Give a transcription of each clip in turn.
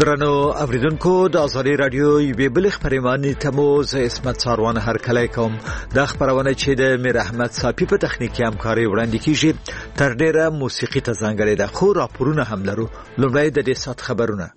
درنو اوریدونکو د ازادي رادیو یوې بل خبرونه تمو ز اسمت ساروان هر کله کوم د خبرونه چې د میر احمد صافي په تخنیکی همکاري وړاندې کیږي تر ډیره موسیقي ته ځانګړې ده خو راپورونه هم لرو. لومړی د دې سات خبرونه.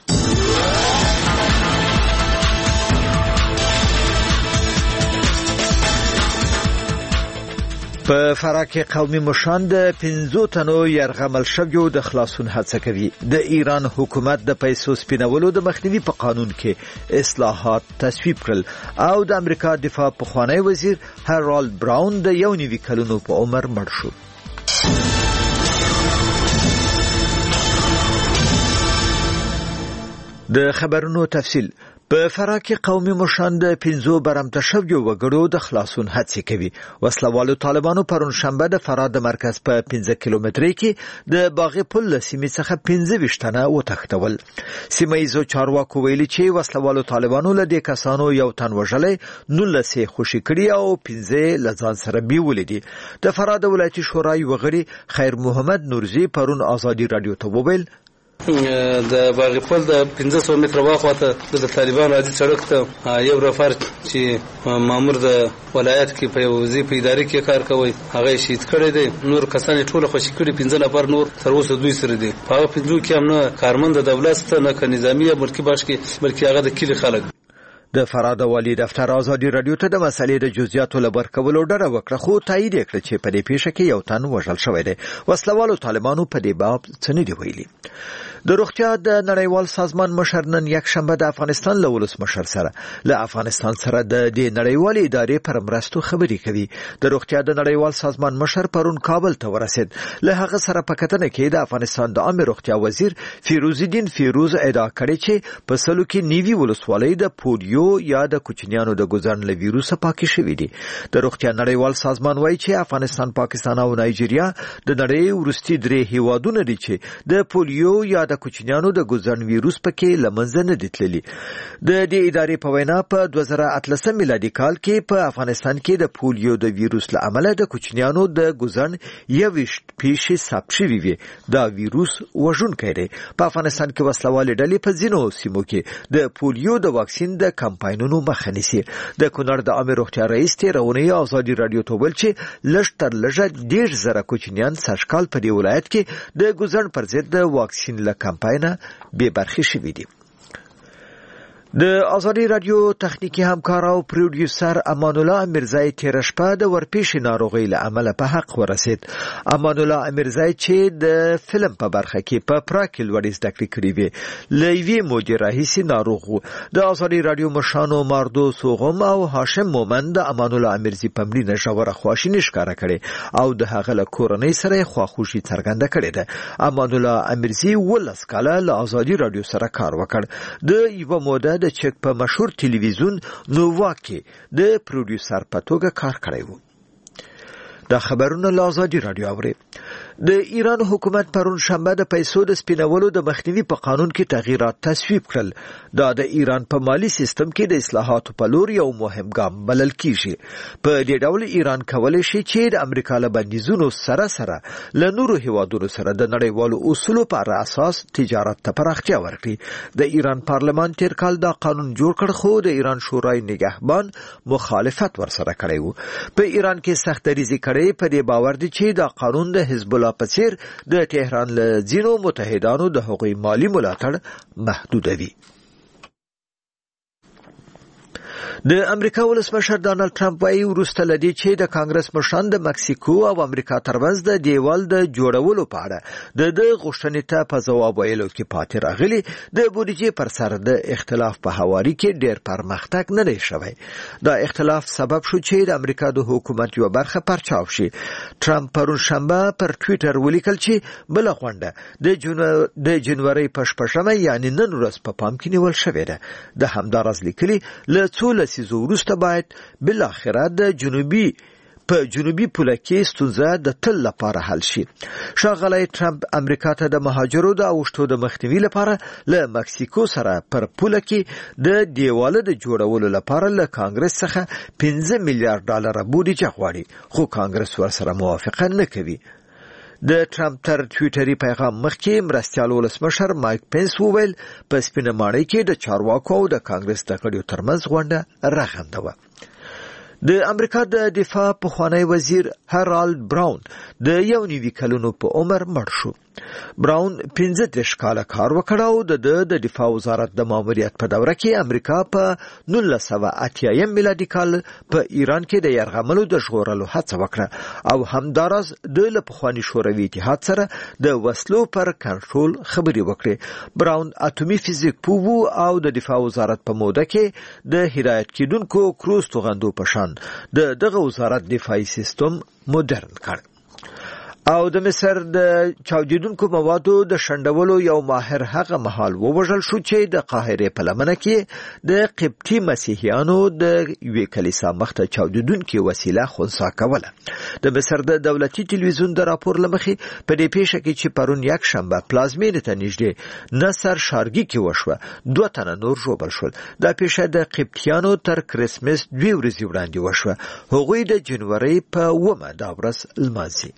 په فراه کې قومي مشران د 15 تنو يرغمل شویو د خلاصون هڅه کوي. د ایران حکومت د پیسو سپینولو د مخنیوي په قانون کې اصلاحات تصویب کړل او د امریکا دفاع پخوانی وزیر هرالد براون د 91 کلونو په عمر مړ شو. د خبرونو تفصیل. په فراه کې قومي مشران د 15 برمته شویو وګړو د خلاصون هڅه کوي. وسلوالو طالبانو پرون شنبه د فراه د مرکز په 15 کیلومتري کې د باغ پل سیمې څخه 15 تنه وتښتول. سیمایزو چارواکو ویلي چې وسلوالو طالبانو له دې کسانو یو تن وژلې 19 خوشي کړي او 15 لزان سره بیولې دي. د فراه د ولایتي شورای وغړي خیر محمد نورزي پرون ازادي رادیو ته وویل د باغ پل د 1500 متر واخواته د طالبانو عادي سړک ته یو رفر چې مامور د ولایت کې په وظیفه اداري کې کار کوي هغه شهید کړی دی. نور کسان ټول خوشي کړي 15 نفر نور تر اوسه دوی سره دي. هغه 15 کې هم نه کارمند د دولت نه ک نظامی ملکی باش کې بلکې هغه د کلی خلک. د فراه د والی دفتر ازادي رادیو ته د مسلې د جزئیاتو لبر کولو ډډه وکړه خو تایید کړ چې په دې پیښه کې یو تن وژل شوی دی. وسلوالو طالبانو په دې باب څه نه دی ویلي. د روغتیا د نړیوال سازمان مشر نن یک شنبه د افغانستان له ولسمشر سره د افغانستان سره د نړیوال ادارې پر مرستو خبرې کوي. د روغتیا د نړیوال سازمان مشر پرون کابل ته ورسید. له هغه سره په کتنه کې د افغانستان د عامه روغتیا وزیر فیروز الدین فیروز ادعا کړې چې په سلو کې نیوي ولسوالۍ د پولیو یا د کوچنیانو د ګزن له ویروس پاکي شوې دي. د روغتیا نړیوال سازمان وایي چې افغانستان، پاکستان او نایجیریا د نړۍ وروستي درې هیوادونه دي چې د پولیو یا د کوچنیانو د ګزن ویروس پکې لمنځه نه دي تللي. د دې ادارې په وینا په 2018 میلادي کال کې په افغانستان کې د پولیو د ویروس له امله د کوچنیانو د ګزن 21 پیښې ثبت شوې وي. دا ویروس وژونکی دی. په افغانستان کې وسلوالې ډلې په ځینو سیمو کې د پولیو د واکسین د کمپاینونو مخه نیسي. د کونړ د عامه روغتیا رئیس تیرونی ازادي رادیو ته ویل چې لږ تر لږه 1.5 کوچنیان سږکال په دې ولایت کې د ګزن پر ضد د واکسین له کمپاینه بې برخې شوي دي. د ازادي رادیو تخنیکی همکار او پروډوسر امان الله امیرزای تیر شپه د ورپېښې ناروغۍ له امله په حق ورسید. امان الله امیرزای چې د فلم په برخه کې په پراکل وړي زده کړې کړې وي له یوې مودې راهیسې ناروغ و. د ازادي رادیو مشرانو ماردو سوغم او هاشم مومن د امان الله امیرزي په مړینه ژوره خواشیني ښکاره کړې او د هغه له کورنۍ سره خواخوشي څرګنده کړې ده. امان الله امیرزي 18 کاله له ازادي رادیو سره کار وکړ. د یو موده د چک په مشهور ټلویزیون نووا کې د پروډوسر په توګه کار کړی و. د خبرونو له ازادي رادیو اوري. د ایران حکومت پرون شنبه د پیسو د سپینولو د مخنیوي په قانون کې تغییرات تصویب کړل. دا د ایران په مالی سیستم کې د اصلاحاتو په لور یو مهم ګام بلل کیږي. په دې ډول ایران کولی شي چې د امریکا له بندیزونو سره سره له نورو هیوادونو سره د نړیوالو اصولو پر اساس تجارت ته پراختیا ورکړي. د ایران پارلمان تیر کال دا قانون جوړ کړ خو د ایران شورای نگهبان مخالفت ورسره کړی و. په ایران کې سخت دریځي کړي په دې باور دي چې دا قانون د حزب الله په څیر د تهران له ځینو متحدانو د حقوقي مالی ملاتړ محدودوي. د امریکا ولسمشر ډانلډ ټرمپ وايي وروسته لدی چې د کانګرس مشران د مکسیکو او امریکا ترمنځ د دیوال د جوړولو په اړه د غوښتنې ته په ځواب ویلو کې پاتې راغلي. د بودیجې پر سر د اختلاف په حواله کې ډېر پرمختګ نه دی شوی. دا اختلاف سبب شو چې د امریکا د حکومت یو برخه پرچاو شي. ټرمپ پرون شنبه پر ټوئیټر ولیکل چې بل غونډه د جنوري په 8 یعنی نن ورځ په پام کې نیول شوې ده. د همدارز لیکلي له څو لسیزو وروسته باید بل اخره د جنوبي پوله کې ستونزه د تل لپاره حل شي. ښاغلی ټرمپ امریکا ته د مهاجرو د اوښتو د مخنیوي لپاره له مکسیکو سره پر پوله کې د دیواله د جوړولو لپاره له کانګرس څخه $5 میلیارډ بودیجه غواړي خو کانګرس ورسره موافقه نه کوي. د ټرمپ تر ټویټري پیغام مخکې مرستیال ولسمشر مایک پنس وویل په سپینه ماڼۍ کې د چارواکو او د کانګرس د غړیو ترمنځ غونډه رغنده وه. د امریکا د دفاع پخوانی وزیر هرالد براون د 19 کلونو په عمر مړ شو. براون 15 کاله کار وکړ او د دفاع وزارت د ماموریت په دوره کې امریکا په 1980 میلادي کال په ایران کې د یرغملو د ژغورلو هڅه وکړه او همداراز د پخوانی شوروي اتحاد سره د وسلو پر کنټرول خبري وکړي. براون اټومي فزیک پوه او د دفاع وزارت په موده کې د هدایت کیدونکو کروز توغندو په شان دغه وزارت دفاعي سیستم مدرن کړ. او د مصر د چاودیدونکو موادو د شندولو یو ماهر هغه مهال ووژل شو چې د قاهره په لمنه کې د قبطي مسیحیانو د یوې کلیسا مخته چاودیدونکو وسیله خنثی کوله. د مصر د دولتي ټلویزیون د راپور لمخې په دې پیښه کې چې پرون یک شنبه پلازمینې ته نږدې نصر شارګي کې وشوه 2 تنه نور ژوبل شول. دا پیښه د قبطیانو تر کریسمس 2 ورځې وړاندې وشوه. هغوی د جنوري په 9 دا ورځ لمانځي.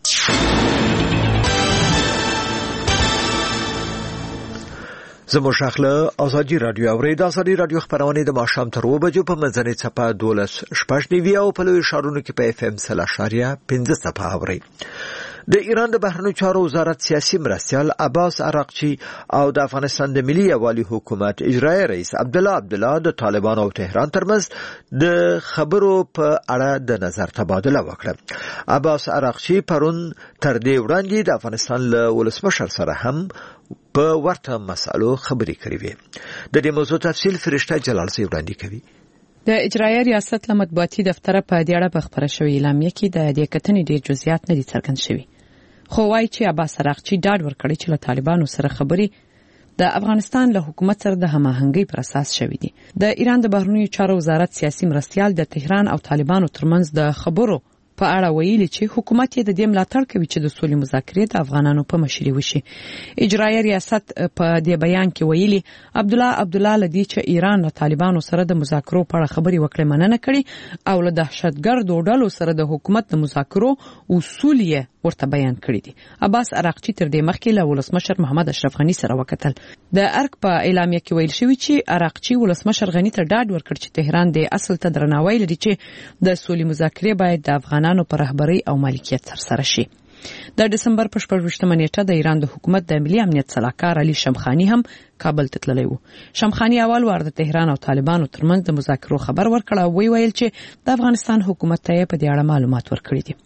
زموږ شاخله ازادي رادیو اورید. ازادي رادیو خبرونه د ماښام تر 2 بجو په منځنۍ څپه 12.9 او په لوی شارونو کې په FM 3.15 څپه اوري. د ایران د بهرنیو چارو وزارت سیاسي مرستیال عباس عراقچی او د افغانستان د ملي یوالي حکومت اجرایی رئیس عبدالله د طالبان او تهران ترمنځ د خبرو په اړه د نظر تبادله وکړه. عباس عراقچی پرون تر دې وړاندې د افغانستان له ولسمشر سره هم په ورته مسالو خبرې کړې وې. د دې موضوع تفصیل فرشته جلال زی وړاندې کوي. د اجرایی ریاست له مطبوعاتي دفتر په دې اړه خبره شوې اعلامیه کې د دې کتنې ډېر جزئیات نه دي څرګند شوي. خو وايي چې عباس عراقچی ډاډ ورکړي چې له طالبانو سره خبرې د افغانستان له حکومت سره د هماهنګۍ پر اساس شوې دي. د ایران د بهرنیو چارو وزارت سیاسي مرستیال د تهران او طالبانو ترمنځ د خبرو په اړه ویلي چې حکومت یې د دې ملاتړ کوي چې د سولې مذاکرې د افغانانو په مشرۍ وشي. اجرایی ریاست په دې بیان کې ویلي عبدالله لدی چې ایران له طالبانو سره د مذاکرو په اړه خبرې وکړې مننه کړي او له دهشتګردو ډلو سره د حکومت د مذاکرو اصول یې ورته بیان کړی دي. عباس عراقچی تر دې مخکې له ولسمشر محمد اشرف غنی سره وکتل. د ارګ په اعلامیه کې ویل شوی چې عراقچی ولسمشر غنی ته ډاډ ورکړ چې تهران د اصل ته درناوی لري چې د سولې مذاکرې باید د افغانانو په رهبرۍ او مالکیت سره شي. د دسمبر په 14مه نیټه د ایران د حکومت د ملي امنیت سلاکار علي شمخانی هم کابل ته تللی و. شمخانی اول وار د تهران او طالبانو ترمنځ د مذاکرو خبر ورکړ او ویل چې د افغانستان حکومت ته په دې اړه معلومات ورکړي دي.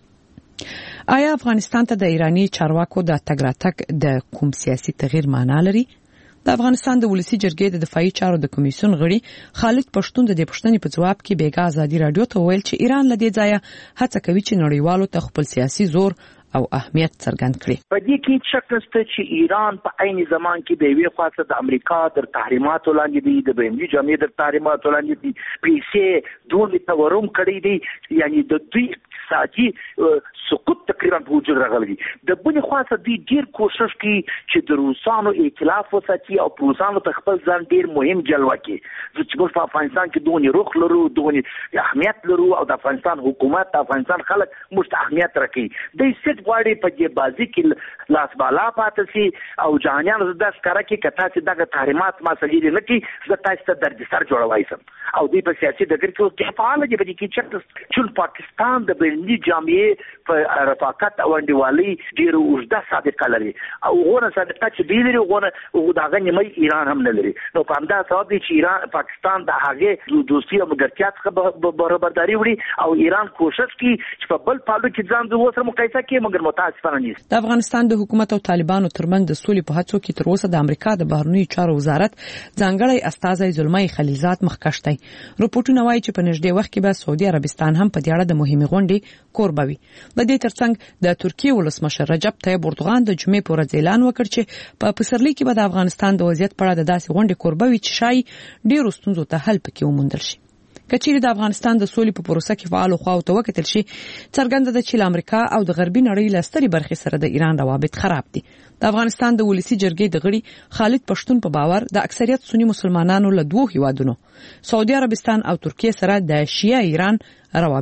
آیا افغانستان ته د ایرانی چارواکو د تګ راتګ د کوم سیاسي تغییر معنا لري؟ د افغانستان د ولسی جرګې د دفاعي چارو د کمیسیون غړي خالد پښتون د دې پوښتنې په جواب کې بیګا ازادي رادیو ته ویل چې ایران له دې ځایه هڅه کوي چې نړیوالو ته خپل سیاسي زور او اهمیت څرګند کړي. په دې کې شک نشته چې ایران په عین زمان کې د وی خاصه د امریکا در تحریمات وړاندې دي، د بین‌المللي جامعې در تحریمات وړاندې دي، پیسې دوه تورم کړی دي، یعنی د دوی اقتصادي سقوط تقریبا په وجود راغلی. د بلې خاصه دوی ډیر کوشش کوي چې د روسانو ائتلاف وساتي او روسانو ته خپل ځان ډیر مهم جلوه کوي. چې موږ په افغانستان کې دونه روخ لرو، دونه اهمیت لرو او د افغانستان حکومت، د افغانستان خلک موږ ته اهمیت راکوي. دوی ست غواړي په دې بازي کې لاس بالا پاتې شي او جهانیان زده ښکاره کوي کته چې دغه تحریمات مسلې نه کوي زه تاسو ته درد سر جوړوي سم او دوی په سیاسي ډګر کې فعال دي. په دې کې چې پاکستان د بین‌المللي جامعې په رفاقت او انډیوالۍ ډېر اوږده سابقه لري او غوړه سابقه چې دوی لري غوړه دغه نیمه ایران هم نه لري. نو په همدا سبب دی چې ایران پاکستان د هغه دوستي او ملګرتیا څخه برابرداري وړي او ایران کوشش کوي چې په بل پالو کې ځان د وسره مقایسه کوي مګر متاسفانه نه. د افغانستان د حکومت او طالبانو ترمنځ د سولې په هڅو کې تر اوسه د امریکا د بهرنیو چارو وزارت ځانګړی استازی زلمي خلیلزاد مخکښ دی. رپورټونه وایي چې په نږدې وخت کې به سعودي عربستان هم په دې اړه د مهمه غونډې کوربه وي. د دې ترڅنګ د ترکیه ولسمشر رجب طیب اردوغان د جمعې په ورځ اعلان وکړ چې په پسرلي کې به د افغانستان د وضعیت په اړه د داسې غونډې کوربه وي چې شاید ډېرو ستونزو ته حل پکې وموندل شي. کچېرې د افغانستان د سولې په پروسه کې فعال خواو ته وکتل شي څرګنده ده چې امریکا او د غربي نړۍ له سترې برخې سره د ایران روابط خراب دي. د افغانستان د ولسی جرګې د غړي خالد پښتون په باور د اکثریت سنی مسلمانانو له دوه هیوادونو سعودي عربستان او ترکیه سره د شیعه ایران روابط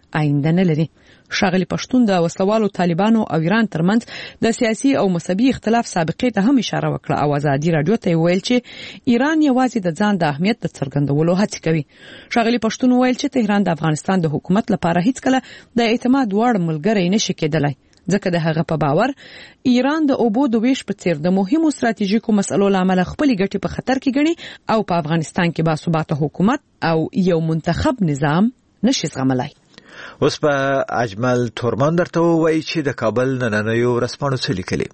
آینده نه لري. ښاغلي پښتون د وسلوالو طالبانو او ایران ترمنځ د سیاسي او مذهبي اختلاف سابقې ته هم اشاره وکړه او ازادي رادیو ته ویل چې ایران یوازې د ځان د اهمیت د څرګندولو هڅه کوي. ښاغلي پښتون ویل چې تهران د افغانستان د حکومت لپاره هیڅ کله د اعتماد وړ ملګری نشي کېدلی، ځکه د هغه په باور ایران د اوبو د ویش په څیر د مهمو ستراتیژیکو مسلو لامل خپل ګټې په خطر کې ګڼي او په افغانستان کې باثباته حکومت او یو منتخب نظام نشي زغملای. اوس په اجمل تورمان درته وایي چې د کابل نننیو ورځپاڼو څه لیکلي.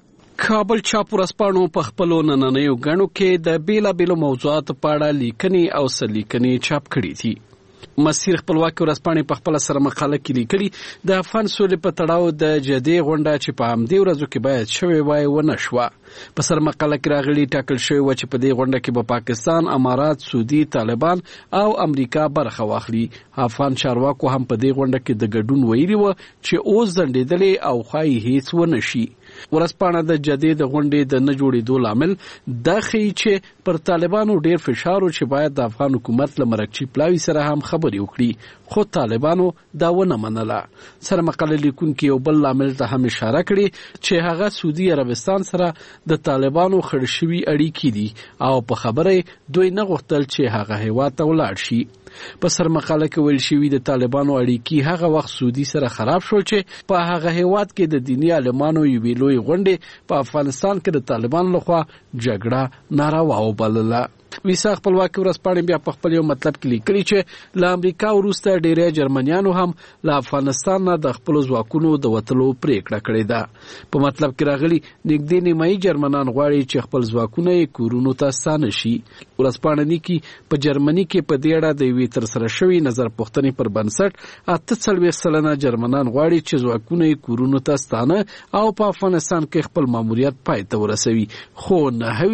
کابل چاپ ورځپاڼو په خپلو نننیو غڼو کې د بیلابیلو موضوعاتو په اړه لیکنې او سلیکنې چاپ کړي دي. مسیر خپلواکي ورځپاڼې په خپل سره مقاله کې لیکلي د افغان سولې په تړاو د جدي غونډه چې په همدې ورځو کې باید شوې وای ونه شوه. په سر مقاله کې راغلي ټاکل شوی و چې په دې غونډه کې به پاکستان، امارات، سعودي، طالبان او امریکا برخه واخلي. افغان چارواکو هم په دې غونډه کې د ګډون ویلي و چې اوس ځنډېدلې او خای هیڅ ونه شي. ورځپاڼه د جدي د غونډې د نه جوړېدو لامل دا ښیي چې پر طالبانو ډیر فشار و چې باید د افغان حکومت له مرکچي پلاوي سره هم خبرې وکړي، خو طالبانو دا ونه منله. سره مقاله لیکونکي یو بل لامل ته هم اشاره کړي چې هغه سعودي عربستان سره د طالبانو خړ شوي اړیکې دي او په خبره دوی نه غوښتل چې هغه هیواد ته ولاړ شي. په سر مقاله کې ویل شوی د طالبانو اړیکې هغه وخت سعودي سره خراب شول چې په هغه هیواد کې د دینی عالمانو یوې لوی غونډې په افغانستان کې د طالبانو لخوا جګړه ناروا وبلله. ویسا خپلواکي ورځپاڼې بیا په خپل یو مطلب کې لیکلي چې له امریکا وروسته ډیری جرمنیانو هم له افغانستان نه د خپل ځواکونو د وتلو پریکړه کړې ده. په مطلب کې راغلي نږدې نیمایي جرمنان غواړي چې خپل ځواکونه یې کورونو ته ستانه شي. ورځپاڼه لیکي په جرمني کې په دې اړه د یوې ترسره شوې نظر پوښتنې پر بنسټ 48% جرمنان غواړي چې ځواکونه یې کورونو ته ستانه او په افغانستان کې خپل ماموریت پای ته ورسوي، خو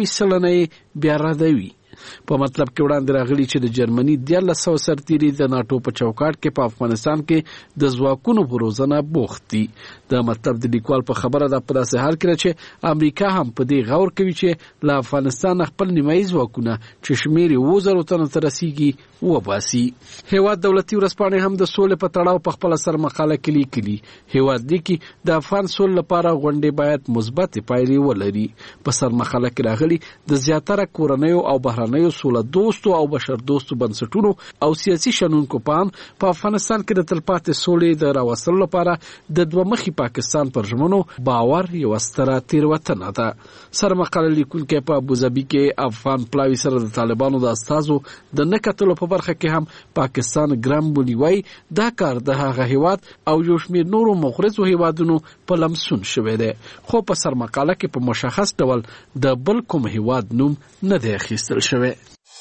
9% یې بیا ردوي. په مطلب کې وړاندې راغلي چې د جرمني 1300 سرتیري د ناتو په چوکاټ کې په افغانستان کې د ځواکونو په روزنه بوخت دي. د مطلب د لیکوال په خبره ده په داسې حال کې چې امریکا هم په دې غور کوي چې له افغانستان خپل نیمایي ځواکونه چې شمیر 2000 تنو ته رسیږي وباسي. هیواد دولتي ورځپاڼې هم د سولې په تړاو په خپل سر مقاله کې لیکلي. هیواد لیکي د افغان سولې لپاره غونډې باید مثبت پایلې ولري. په سر مقاله کې راغلي د زیاتره کورنیو او بهرنیو سوله دوستو او بشر دوستو بنسټونو او سیاسي شنونکو په افغانستان کې د تلپاتې سولې د راوستلو لپاره د دوه مخي پاکستان پر ژمنو باور یو ستره تیروتنه ده. سر مقاله لیکونکي په ابوظبي کې افغان پلاوي سره د طالبانو د استازو د نه کتلو په برخه کې هم پاکستان ګرام بونیوي دا کار د هغه هیواد او یو شمېر نورو مغرضو هیوادونو په لمسون شوی دی، خو په سر مقاله کې په مشخص ډول د بل کوم هیواد نوم نه دی اخیستل شوی.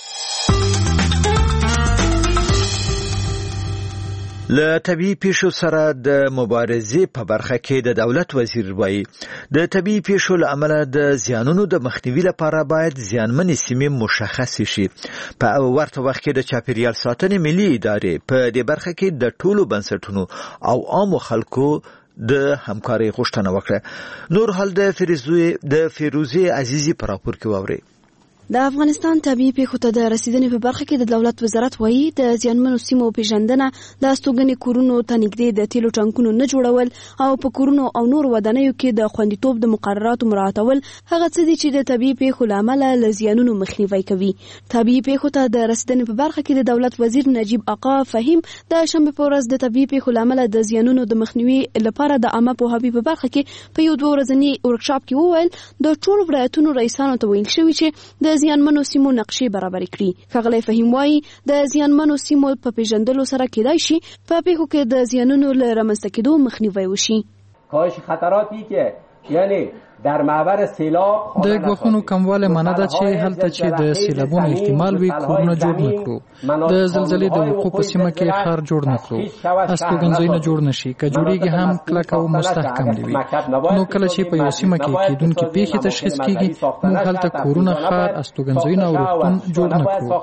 له طبي پیښو سره د مبارزې په برخه کې د دولت وزیر وایي د طبي پیښو له امله د زیانونو د مخنیوي لپاره باید زیانمنې سیمې مشخص شي. په ورته وخت کې د چاپیریال ساتنې ملي ادارې په دې برخه کې د ټولو بنسټونو او عامو خلکو د همکارۍ غوښتنه وکړه. نور حال د فیروزي عزیزي په راپور کې واوري. د افغانستان طبيعي پیښو ته د رسیدنې په برخه کې د دولت وزارت وایي د زیانمنو سیمو پیژندنه، د استوګنې کورونو ته نږدې د تیلو ټانکونو نه جوړول او په کورونو او نور ودانیو کې د خوندیتوب د مقرراتو مراعاتول هغه څه دي چې د طبيعي پیښو لامل له زیانونو مخنیوي کوي. طبيعي پیښو ته د رسیدنې په برخه کې د دولت وزیر نجیب آقا فهیم د شنبه په ورځ د طبيعي پیښو لامل د زیانونو د مخنیوي لپاره د عامه پوهاوي په برخه کې په یو 2 ورځنی ورکشاپ کې وویل د ټولو ولایتونو رئیسانو ته ویل شوی چې د زیانمنو سیمو نقشې برابر کړي. ښاغلی فهیم وایي د زیانمنو سیمو په پیژندلو سره کېدای شي په پیښو کې د زیانونو له رامنځته کېدو مخنیوی وشي. کاهش خطراتی که یعنی در محور سیلاب د غوښنو کمواله معنی ده چې هلته چې د سیلابونو احتمال وي کورونه جوړ نکړو، د زلزلې د وقوع په سیمه کې ښار جوړ نکړو، استوګنځایونه جوړ نشي، کجوړیږي هم کلک او مستحکم دی. نو کله چې په یو سیمه کې کېدونکې پیښې تشخیص کیږي موږ هلته کورونه، ښار، استوګنځایونه او روغتون جوړ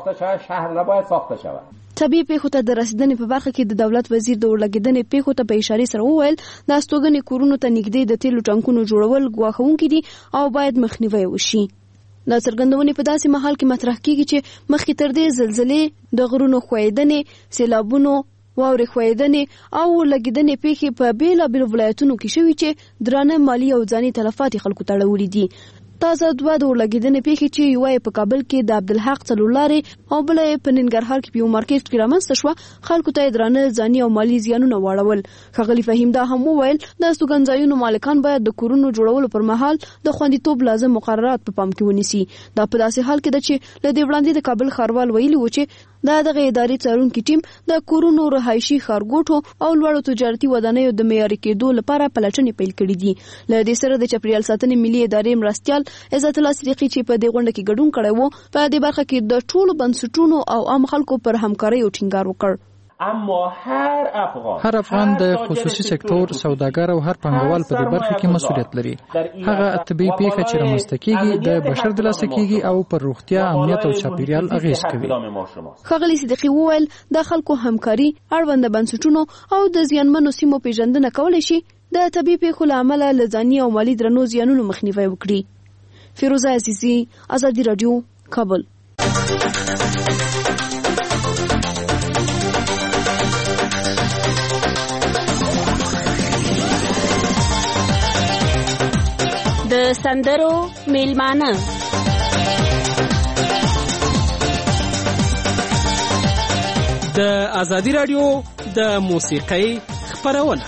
نکړو. طبيعي پیښو ته د رسیدنې په برخه کې د دولت وزیر د ورلګیدنې پیښو ته په اشاره سره وویل د استوګنې کورونو ته نږدې د تیلو ټانکونو جوړول ګواښونکي دي او باید مخنیوی وشي. دا څرګندونې په داسې مهال کې مطرح کیږي چې مخکې تر دې زلزلې، د غرونو ښویدنې، سیلابونو واورې ښویېدنې او لګېدنې پیښې په بېلابېلو ولایتونو کې شوي چې درانه مالي او ځاني تلفات خلکو ته اړولي دي. تازه دوه د اورلګېدنې پیښې چې یوه په کابل کې د عبدالحق څلورلارې او بله په ننګرهار کې په یو مارکیټ کې رامنځته شوه خلکو ته درانه ځاني او مالي زیانونه واړول. ښاغلي فهیم دا هم وویل د استوګنځایونو مالکان باید د کورونو جوړولو پر مهال د خوندیتوب لازم مقررات په پام کې ونیسي. دا په داسې حال کې ده چې له دې وړاندې د کابل ښاروال ویلي و چې دغه ادارې څارونکي ټیم د کورونو رهایشي ښارګوټو او لوړو تجارتي ودانیو د معیاري کېدو لپاره پلټنې پیل کړې دي. له دې سره د چاپیریال ساتنې ملي ادارې مرستیال عزت الله صدیقي چې په دې غونډه کې ګډون کړی و په دې برخه کې د ټولو بنسټونو او عام خلکو پر همکارۍ او ټینګار وکړ. اما هر افغان د خصوصي سکتور سوداګر او هر پانګوال په دې برخه کې مسؤلیت لري. هغه طبي پیښه چې رامنځته کیږي د بشر د لاسه کیږي او پر روغتیا امنیت او چاپیریال اغیز کوي. ښاغلي صدیقي وویل د خلکو همکاري اړوند بنسټونو او د زیانمنو سیمو پیژندنه کولی شي د طبي پیښو له امله له ځاني او مالي درنو زیانونو مخنیوی وکړي. فیروزه عزیزی، آزادی رادیو، کابل. د سندرو میلمانه د آزادی رادیو د موسیقۍ خپرونه.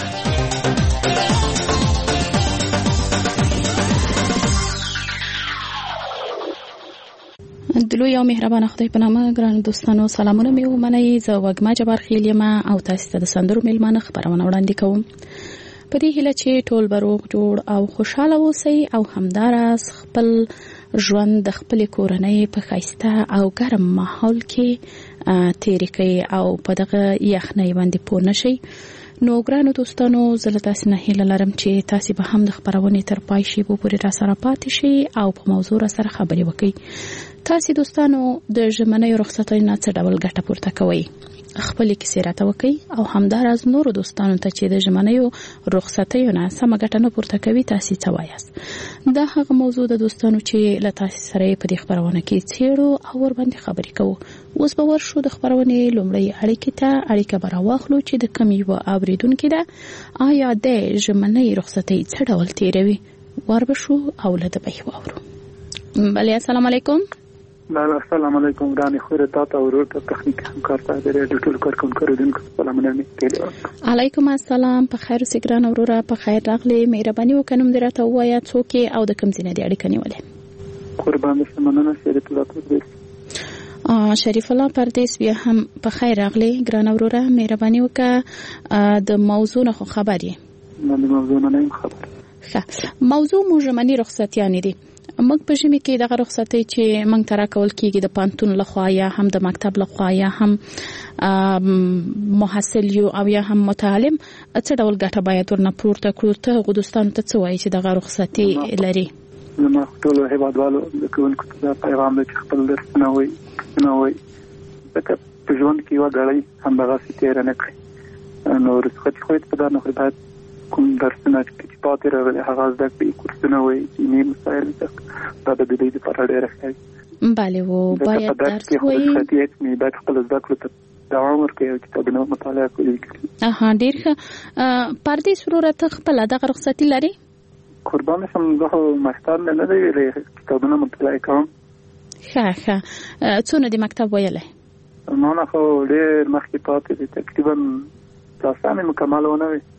دلوی او مهربان خدای په نامه ګران دوستانو سلامونه مې ومنئ. زه وږمه جبار خیل یم او تاسو ته د سندرو میلمانه خبرونه وړاندې کوم په دې هیله چې ټول به روغ جوړ او خوشاله اوسئ او همداراز خپل ژوند د خپلې کورنۍ په ښایسته او ګرم ماحول کې تېر کړئ او په دغه یخنۍ باندې پوه نشئ. نو ګرانو دوستانو زه له تاسو نه هیله لرم چې تاسو به هم د خپرونې تر پای شیبو پورې راسره پاتې شئ او په موضوع راسره خبرې وکړئ. تاسو دوستانو د ژمنیو رخصتۍ نه څه ډول ګټه پورته کوئ؟ خپل کیسې راته وکړئ او همداراز نورو دوستانو ته چې د ژمنیو رخصتیو نه سمه ګټه نه پورته کوي تاسو څه وایاست؟ دا هغه موضوع د دوستانو چې له تاسو سره په دې خبرونه کې څېړو او ورباندې خبرې کوو. اوس به ورشو د خبرونې لومړۍ اړیکې ته. اړیکه به راواخلو چې د کوم یوه اورېدونکي ده آیا د ژمنۍ رخصتۍ څه ډول تېروي؟ وربشو او له ده به یې واورو. بله السلام علیکم. السلام علیکم ګرانې خورې تاته او ورور ته تخنیک همکار ته د ریډیو ټول کارکونکو اورېدونکو سلامونه مې کوي. علیکم السلام. په خیر اوسې ګرانه وروره. په خیر راغلې. مهرباني وکړه نوم دې راته ووایه څوک یې او د کوم ځای نه دې اړیکه نیولې؟ قربان درشم. مننه. شریف الله پردیس. شریف الله پردیس بیا هم په خیر راغلې ګرانه وروره. مهرباني وکړه د موضوع نه خو خبر یې؟ نه د موضوع نه یم خبر. ښه. موضوع مو ژمني رخصتیانې دي. موږ په ژمي کې دغه رخصتۍ چې موږ ته راکول کېږي د پانتون لخوا یا هم د مکتب لخوا یا هم محصل یو او یا هم متعلم څه ډول ګټه باید ورنه پورته کړو؟ ته هغو دوستانو ته څه وایي چې دغه رخصتۍ لري؟ زما ټولو هیوادوالو د کوونکو ته دا پیغام دی چې خپل درسونه وایي ځکه په ژوند کې یوه ګړۍ همدغسې تېره نه کړي. نو رخصتي خو په دا نه خو باید کوم درسونه چې پاتې راغلي هغه زده کړي، کورسونه وایي، دیني مسایل زده کړي. دا د دوی لپاره ډېره ښه وي. بله و باید درس وایي. رخصتي هېڅ باید خپل زده کړو ته دوام ورکړي او کتابونه مطالعه کړي. ډېر ښه. پردیس وروره ته خپله دغه رخصتي لرې؟ قربان شم زه خو مکتب نه دی ویلی، کتابونه مطالعه کوم. ښه ښه. څونه د مکتب ویلی؟ ما نه خو ډېر مخکې پاتې دي، تقریبا کلاسه مې مکمل ونه وي.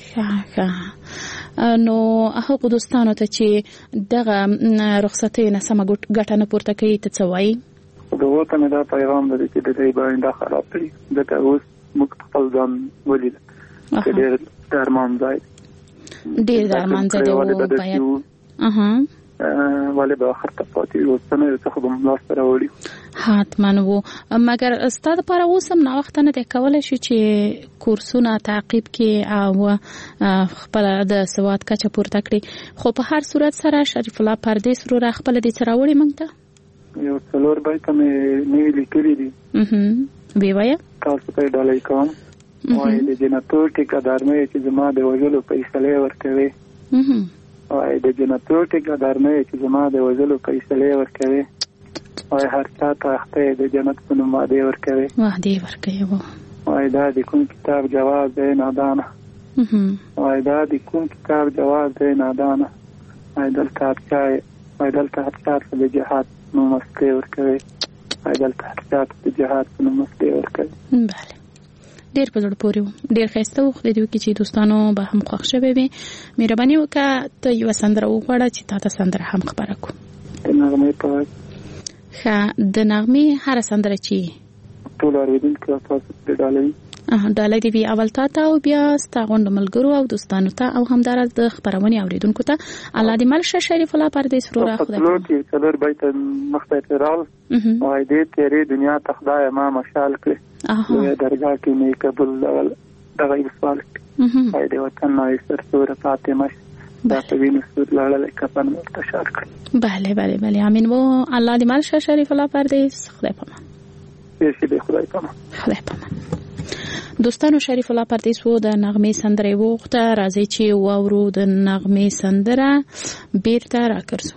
ښه. نو هغو دوستانو ته چې دغه رخصتۍ نه سمه ګټه نه پورته کوي ته څه وایي؟ دغو ته مې دا پیغام لري چې د دوی باینده خراب کړي ځکه اوس موږ خپل ځان ولید چې ډېر درمان ځای ډېر درمان ځای دی او باید ولې به آخر ته پاتې وي. اوس نه څه خو به لاسته راوړي حتما و مګر ستا دپاره اوس هم ناوخته نه دی کولی شي چې کورسونه تعقیب کړي او خپله د سواد کچه پورته کړي. خو په هر صورت سره شریف الله پردیس وروره خپله دې څه راوړي موږ ته؟ یو 4 بیته مې نوي لیکلي دي. ویې وایه. تاسو ته یې ډالۍ کوم. وایي د جنتو ټیکهدارمۍ چې زما د وژلو فیصلې ورکوي. وایي د جنتو ټیکهدارمۍ چې زما د وژلو فیصلې ورکوي. وایي هر چا ته اخته د جنت په نوم وعدې ورکوي. وعدې ورکوي. وایدا د کوم کتاب جواب دی نادانه وایدا د کوم کتاب جواب دی نادانه وایدل تحتیار د جهاد نو مستی ورکوي وایدل تحتیار د جهاد نو مستی ورکوي. بله ډیر په زړه پورې ډیر ښایسته وخت دی چې دوستانو به هم خوښ شوي وي. مهرباني وکړه ته یوه سندره وغواړه چې تا ته سندره هم خبره کړو. د نغمې په ښه د نغمې هره سندره چې ټول اورېدونکي او تاسو د ډالۍ ډالۍ دی بیا اول تا ته او بیا ستا غونډه ملګرو او دوستانو ته او همداراز د خبرونې اوریدونکو ته. الله دې مل شه شریف الله پردیس ورو خدای په لوټي څلور بیت مخته رال وای دې تیرې دنیا ته خدای ما مشال کړ یا درګه کې مې قبول اول دغه سوال وای دې وطن نوې سرتور فاطمه دا توین سود لاله کفن مرتشار کړ. بله بله بله امين و الله دې مل شه شریف الله پردیس خدای پامان. خدای پامان. خدای پامان. دوستانو شریف الله پردیس وو د نغمې سندره وغوښته. راځي چې واورو د نغمې سندره بیرته راکرځو.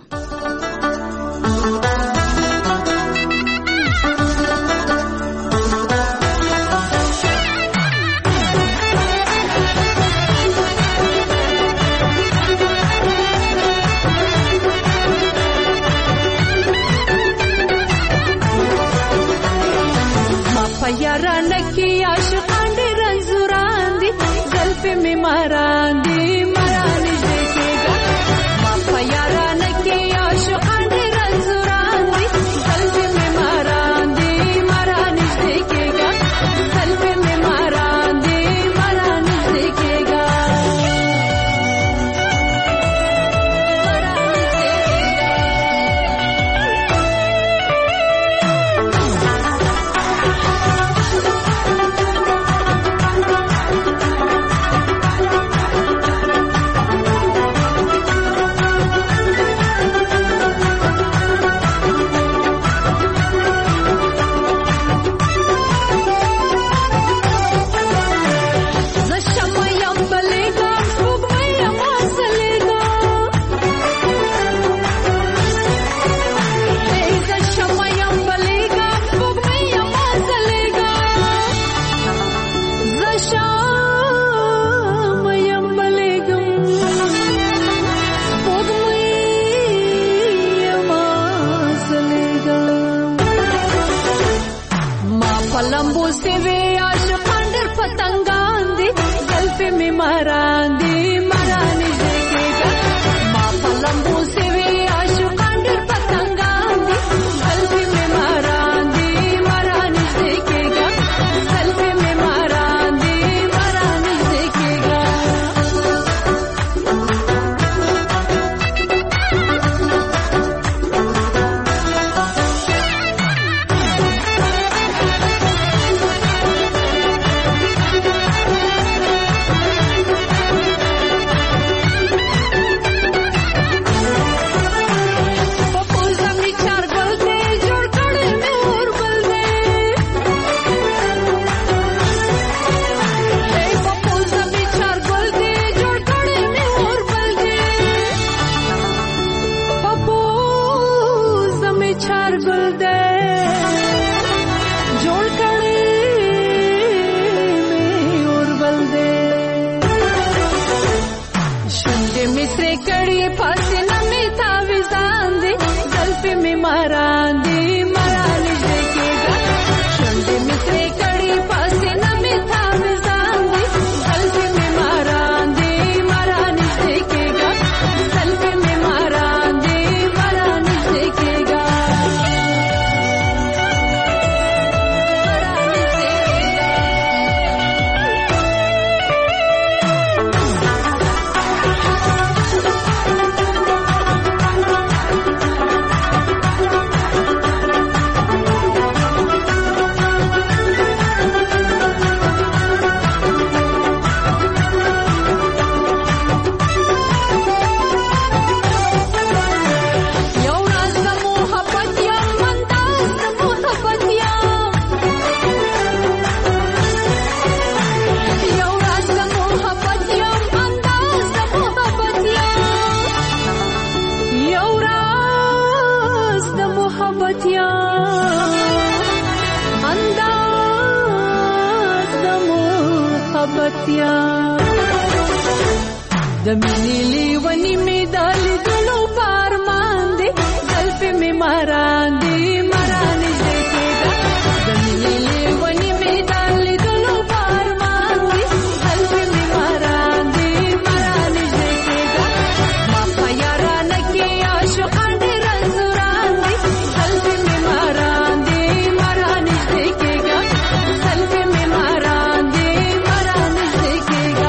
د مینې لیونی مې د لیدلو په ارمان دی زلفې مې ماران دي ماران نږدې کېږه د مینې لیونی مې د لیدلو په ارمان دی زلفې مې ماران دي ماران نږدې کېږه ما په یارانه کې عاشقان ډېر رنځوران دي زلفې مې ماران دي ماران نږدې کېږه زلفې مې ماران دي ماران نږدې کېږه.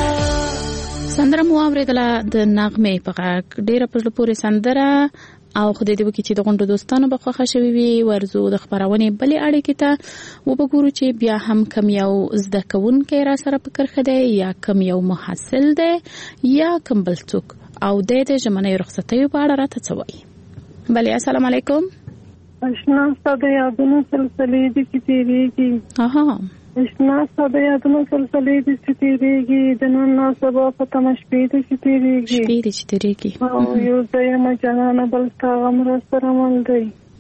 سندره مو اوریدله د نغمې په غږ ډیره په زړه پورې سندره او خدای دې وکړي چې د غونډو دوستانو به خوښه شوي وي. ورځو د خپرونې بلې اړیکې ته وبګورو چې بیا هم کم یو زده کوونکی را سره په کرښه دی یا کم یو محصل دی یا کم بل څوک او د ژمنیو رخصتیو په اړه راته څه وایي. بلې السلام علیکم. اشنا ستا د یادونو سلسلې دي چې تېرېږي. اشنا ستا د یادونو سلسلې دي چې تېرېږي د نن او سبا په تمه شپې دي چې تېرېږي او یو ځای یم جانانه بل ستا غم را سره مل دی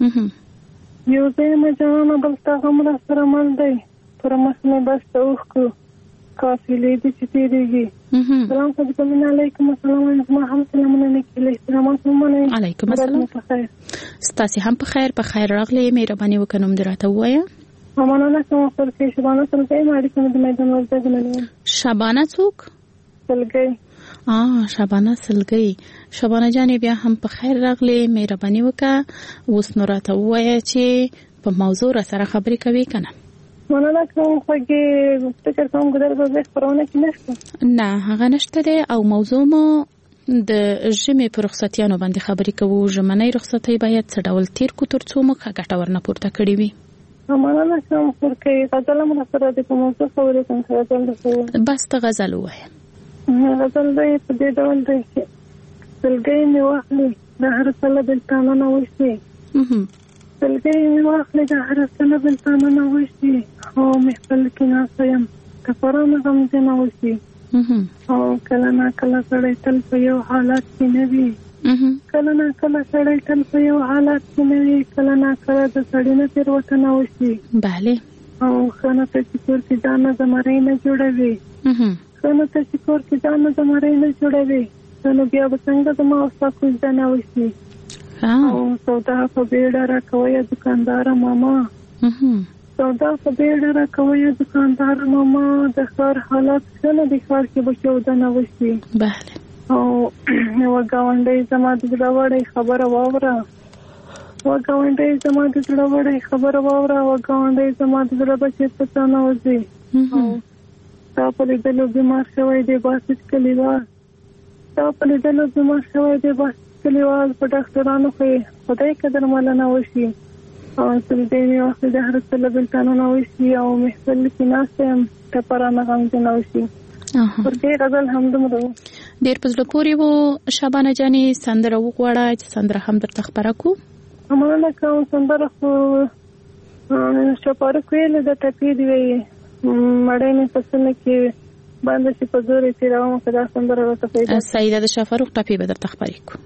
یو ځای یم جانانه بل ستا غم را سره مل دی پر مخ مې بس د اوښکو قافلې دي چې تېرېږي. سلام صدیقه مینه علیکم السلام زما هم سلامونه نه کېږي احترامات مو منئ. علیکم السلام. ستاسې هم په خیر راغلې. مهرباني وکړه نوم دې راته ووایه. مننه کوم فرقې شبانه سلګۍ ماړي کوم د میدان ورځ غنلې. شبانه څوک؟ سلګۍ. شبانه سلګۍ. شبانه جانې بیا هم په خیر راغلې. مهرباني وکړه اوس نو راته ووایه چې په موضوع را سره خبرې کوي کنه. مننه کوم خوږې فکر کوم ګدر به خبرونه کې نشته. نه هغه نشته دی او موضوع مو د ژمې په رخصتیانو باندې خبرې کوو. ژمنۍ رخصتۍ باید څه ډول تیر کو تر څو موږ ګټه ورنه پورته کړې وي. مننه کوم فرقې غزل هم را سره د کوم څه خبرې کوم غزل بس ته غزل ووایه. غزل دی په دې ډول دی چې سلګۍ مې واخلې د هر څه بلتانه نه وشي سلګۍ مې واخلې د هر څه بلتانه نه وشي او مې خپل کې ناسته یم کفرانه غمجنه وشي او کله نا کله سړی تل په یو حالت کې نه وي کله نا کله سړی تل په یو حالت کې نه وي کله نا کله د سړی نه تېروتنه وشي. بله. او ښه نه ته چې کور کې ځان نه زمری نه جوړوي ښه نه ته چې کور کې ځان نه زمری نه جوړوي نو بیا به څنګه زما او ستا کوزده نه وشي. او سودا په بیړه راکویه دوکانداره ماما سودا په بیړه راکویه دوکانداره ماما د ښار حالات ښه نه دي ښار کې به چوده نه وشي. بله. او یوه ګاونډۍ زما د زړه وړی خبره واوره یوه ګاونډۍ زما د زړه وړی خبره واوره یوه ګاونډۍ زما د زړه بچې په څه نه وځي او ستا په لیدلو بیمار شوی دی باسط کلیوال ستا په لیدلو بیمار شوی دی باسط کلیوال په ډاکټرانو خو یې خدای که درملنه وشي او سلګۍ مې واخلې د هر څه له بلتانونه وشي او محفل کې ناسته یم ټپرانه غمجنه وشي. ورته غزل هم دومره ډېر په زړه پورې و. شبانه جانې سندره وغواړه چې سندره هم درته خپره کړو. مننه کوم سندره خو شپاره کویله د ټپې دی وایي مړی مې پسونه کې باندې چې په زور یې تېروم که دا سندره راته پیدا سیده د شفاروق ټپې به درته خپرې کړو.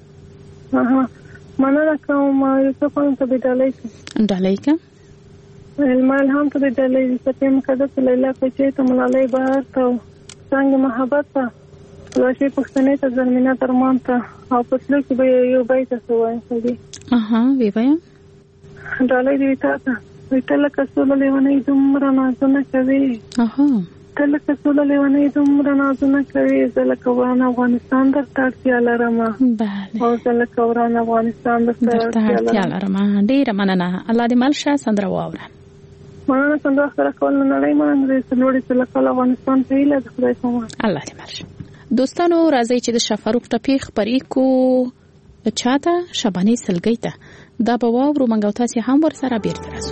مننه کوم یوسف هم ته دې ډالۍ کړه ډالۍ کړه المال هم ته دې ډالۍ ستې مقدس لیلا کوچې ته ملالۍ بهار ته څنګه محبت ته راشي پښتنې ته زرمینه درمان ته او پسلو کې به یو بیت څه وایي سړي وی وایم ډالۍ دې تا ته وي ته لکه سوله لیونۍ دومره نازونه کوي ته لکه سوله لیونۍ دومره نازونه کوي زه لکه وران افغانستان درته اړتیا لرم او زه لکه وران افغانستان درته اړتیا لرم. ډېره مننه. الله دې مل شه. سندره واوره. مننه. سندره سره کول نه نړۍ مننه دې سلوړې سره کول افغانستان په هیله د خدای په امان. الله دې مل شه. دوستانو راځي چې د شفاروق ټپې خپرې کو چاته شبانه سلګۍ ته دا به واورو منګو تاسو هم ور سره بیرته راځو.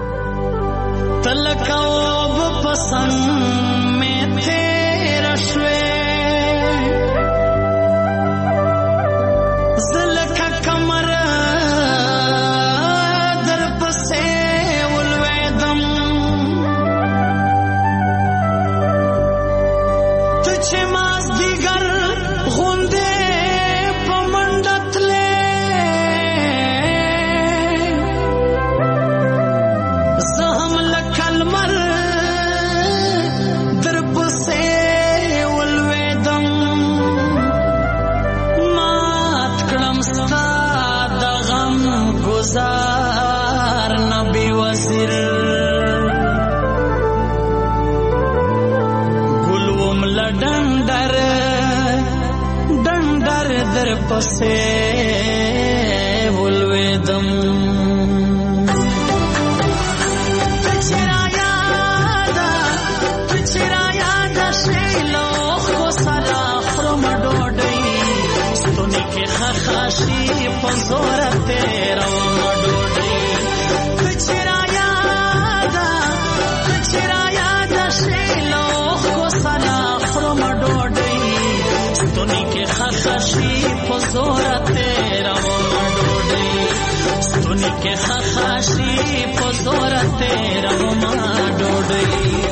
تلکاو پسند میں تیرا شوے زلکا کمر در پسے ولویدم تچھ ماز دیگر غندے پمندت لے زہم لکل مر در پسې ولوېدم خاشي پزور تیرا وډوډي چرایا د شیلو خو سلا خرم ډوډي ستونی کې خاشي پزور تیرا وډوډي ستونی کې خاشي پزور تیرا وډوډي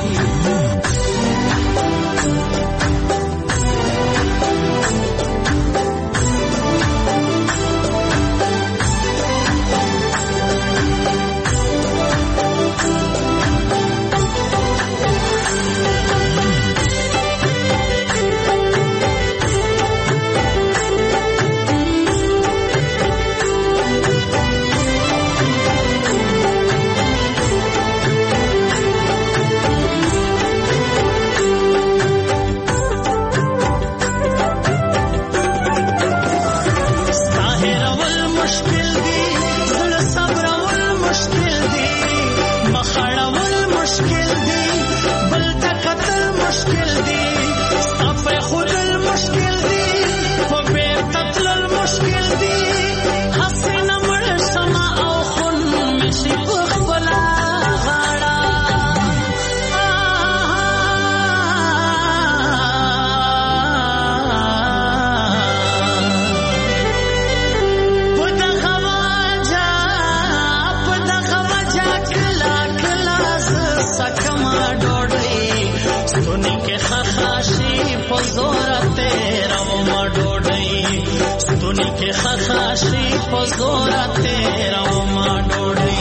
خاشي پزور تیرا وما ډوډي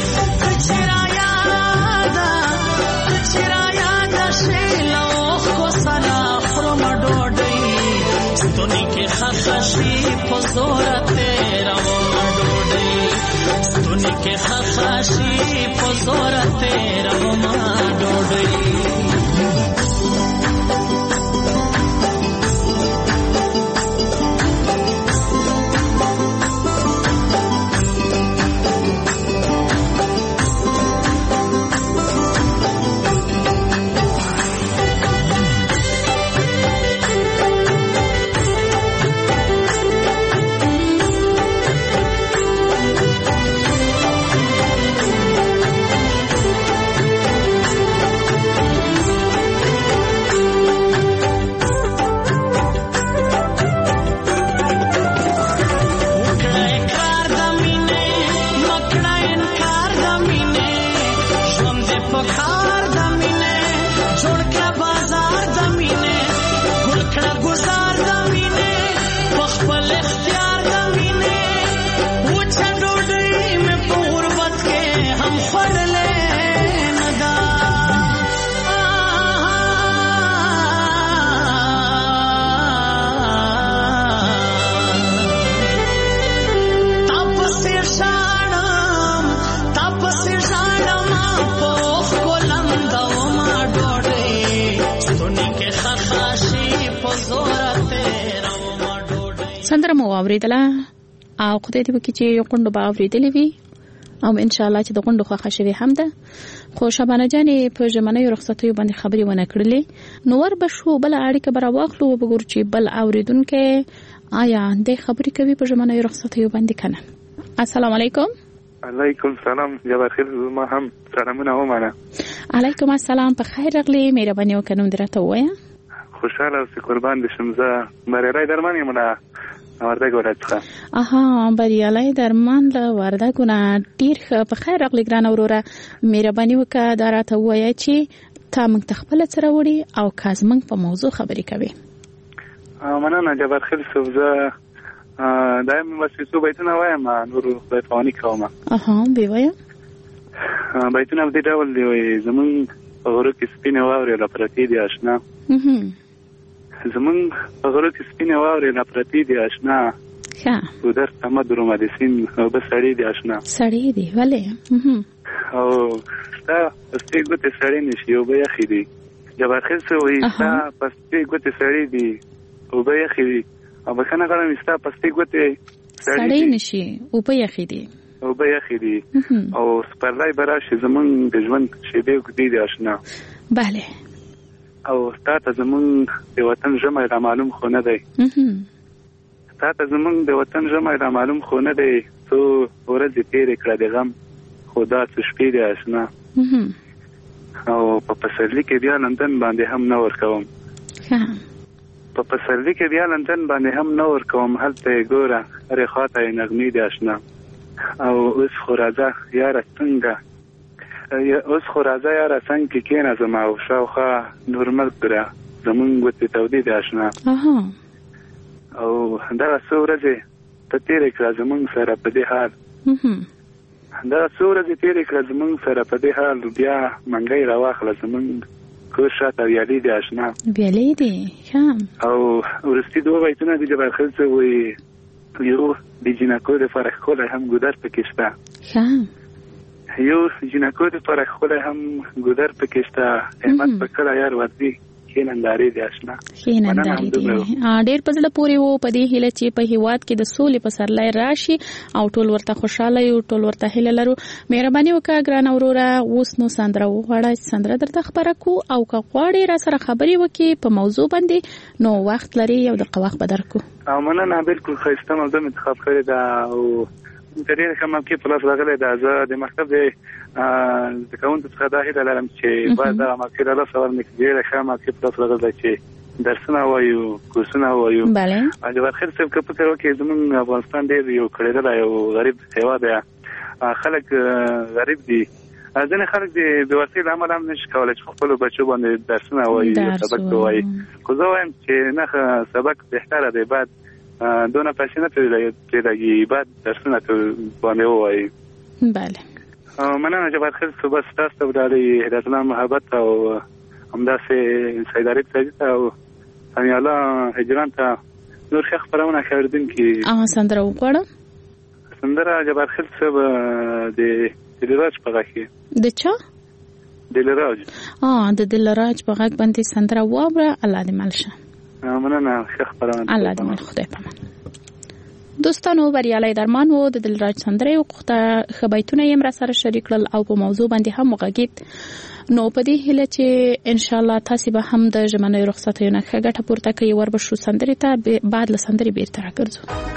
چرایا دا شیلو خو سلا خرم ډوډي ستونی کې خاشي پزور تیرا وما ډوډي ستونی کې خاشي پزور تیرا وما ډوډي سندره مو اوریدله او خدای دې وکړي چې یو غونډه به اوریدلې وي او ان شاء الله چې د غونډه خوښه شوي هم ده خو شبانه جانې په ژمنیو رخصتیو باندې خبرې ونه کړلې نو ور به شو بل اړیکه به راواخلو وګورو چې بل اوریدونکي آیا د خبرې کوي په ژمنیو رخصتیو باندې کنه. السلام علیکم. علیکم سلام جبار خیر ما هم سلامونه ومنه. علیکم السلام په خیر راغلی مهرباني وکړم درته وایا. خوشاله اوسې قربان دې شم زه بریالی درمان یم نه وردګ ولایت. اها بریالی درمان له وردګ نه ډیر په خیر راغلی ګران اوروره مهرباني وکړه دا راته وایا چې تا موږ تخپل سره وړي او کازمنګ په موضوع خبرې کوي. مننه جبار خیر صاحب زه دایم وسیسو بیتونه وایم نور خدای فوانی کوم. اها به وایا بیتونه دې ډول دی وي زمون غره کې سپینه واوري لا پرتی دي آشنا. زمون غره کې سپینه واوري لا پرتی دي آشنا. ښه ودر تمه درو مدیسین او به سړی دي آشنا. سړی دی ولې او ستا پسې ګوتې سړی نشي او به یخې دي. جبار خیر صاحب وایي ستا پسې ګوتې سړی دي او به یخې دي او بخنه غواړم ستا پستې ګوتې سړې نشي او په یخې دي او سپرلای براشي زمون د ژوند شیبې ګدې دي آشنا. بله. او ستا ته زمون د وطن ژمی را معلوم خو نه دی. ستا ته زمون د وطن ژمی را معلوم خو نه دی. څو ورځې تېرې کړه د غم خو دا څه شپې دي آشنا. او په پسرلي کې بیا لندن باندې هم نه ورکوم. په پسرلي کې بیا لندن باندې هم نه ورکوم. هلته یې ګوره هرې خواته یې نغمې دي آشنا. او اوس خو راځه یاره څنګه څنګ کې کېنه زما او شاوخوا نور ملک کړه زمونږ ګوتې تودې دي آشنا. او دغه څو ورځې ته تېرې کړه زمونږ سره په دې حال بیا منګۍ راواخله زمونږ کور شاته ویالې دي آشنا. ویالې دي او وروستي دوه بیتونه دي جبار خیل څه وایي یو د جینکو دپاره ښکلی هم ګودر پکې شته. احمد په کله یار ورځي ښې نندارې دي آشنا. ډېر په زړه پورې و په دې هیله چې په هېواد کې د سولې پسرلی راشي او ټول ورته خوشحاله یو ټول ورته هیله لرو. مهرباني وکړه ګرانه وروره اوس نو سندره وغواړه چې سندره درته خپره کړو او که غواړې را سره خبرې وکړې په موضوع باندې نو وخت لري یو دقیقه وخت به درکړو. مننه بالکل ښایسته موضوع مې انتخاب کړې ده او د ډېر ښه موقع په لاس راغلی ده. زه د مکتب د زده کوونکو څخه دا هیله لرم چې باید دغه موقع له لاسه ورنکړي. ډېره ښه موقع په لاس راغلی ده چې درسونه وایو کورسونه وایو. جبار خیل صاحب که فکر وکړې زموږ افغانستان ډېر یو کړېدلی یو غریب هېواد دی. خلک غریب دي. ځینې خلک د بېوسۍ له امله هم نشي کولی چې خپلو بچو باندې درسونه وایي سبق وایي. خو زه وایم چې نه سبق بهتره دی. باید دونه پیسې نه پرې لګي باید درسونه باندې ووایي. بله. مننه جبار خیل صاحب بس تاسو ته ډالۍ هدایت الله محبت او همداسې سید عریف سعدي ته او ثانیه الله هجران ته نور ښه خپرونه ښه اورېدونکي. سندره وغواړم. سندره جبار خیل صاحب د دلراج په غږ کې. د چا؟ دلراج. د دلراج په غږ باندې سندره واوره. الله دې مل شه. مننه ښه خپرونه. الله دې مل. خدای پامان. دوستانو بریالي درمان وو د دلراج سندره وغوښته. ښه بیتونه یې را سره شریک کړل او په موضوع باندې هم وغږېد. نو په دې هیله چې ان شاء الله تاسو به هم د ژمنۍ رخصتیو نه ښه ګټه پورته کوئ. وربشو سندرې ته بعد له سندرې بیرته راګرځو.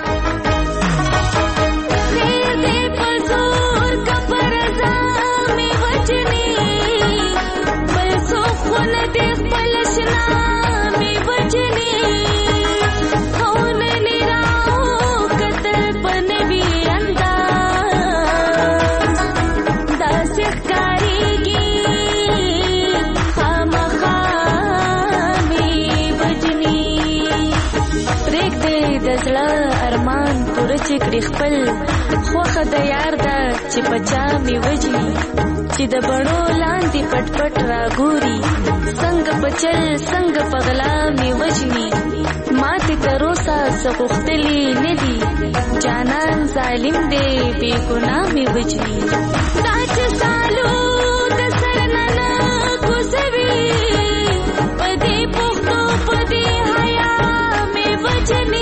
چې کړي خپل خوخه د یار ده چې پچا می وجي چې د بڼو لاندې پټ پټ راګوري څنګه پچل څنګه پغلا می وجني ماته تروسا سغختلی ندي جانان ظالم دی بے ګناه می وجني دا چې سالو د سرننه کوزوي پدې پختو پدې حیا می وجني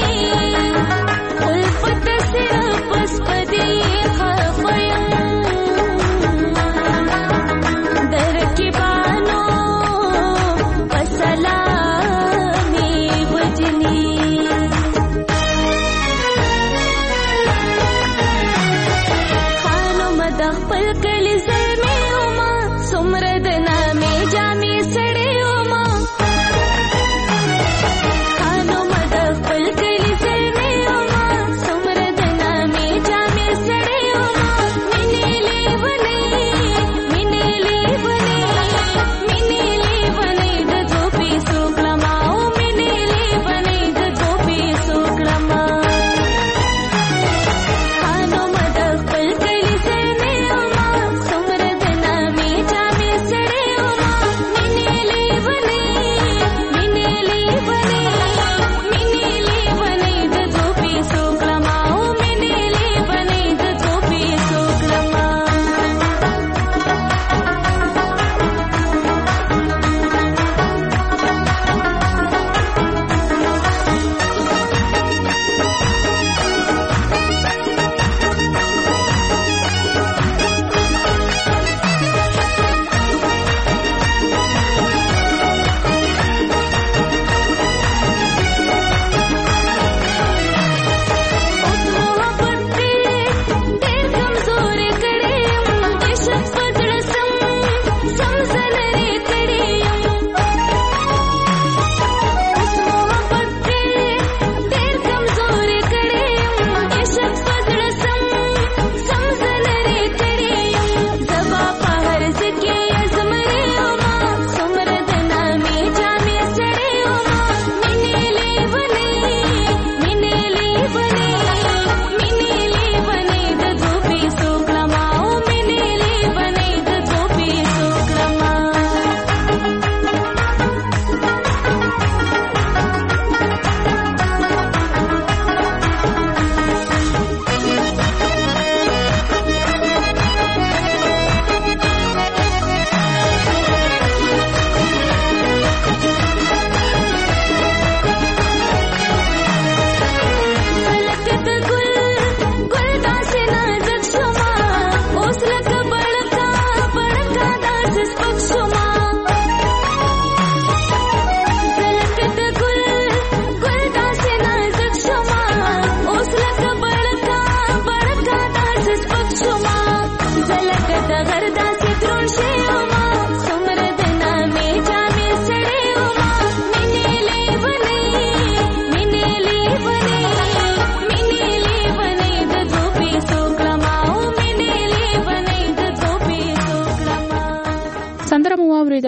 خانو مد خپل کلی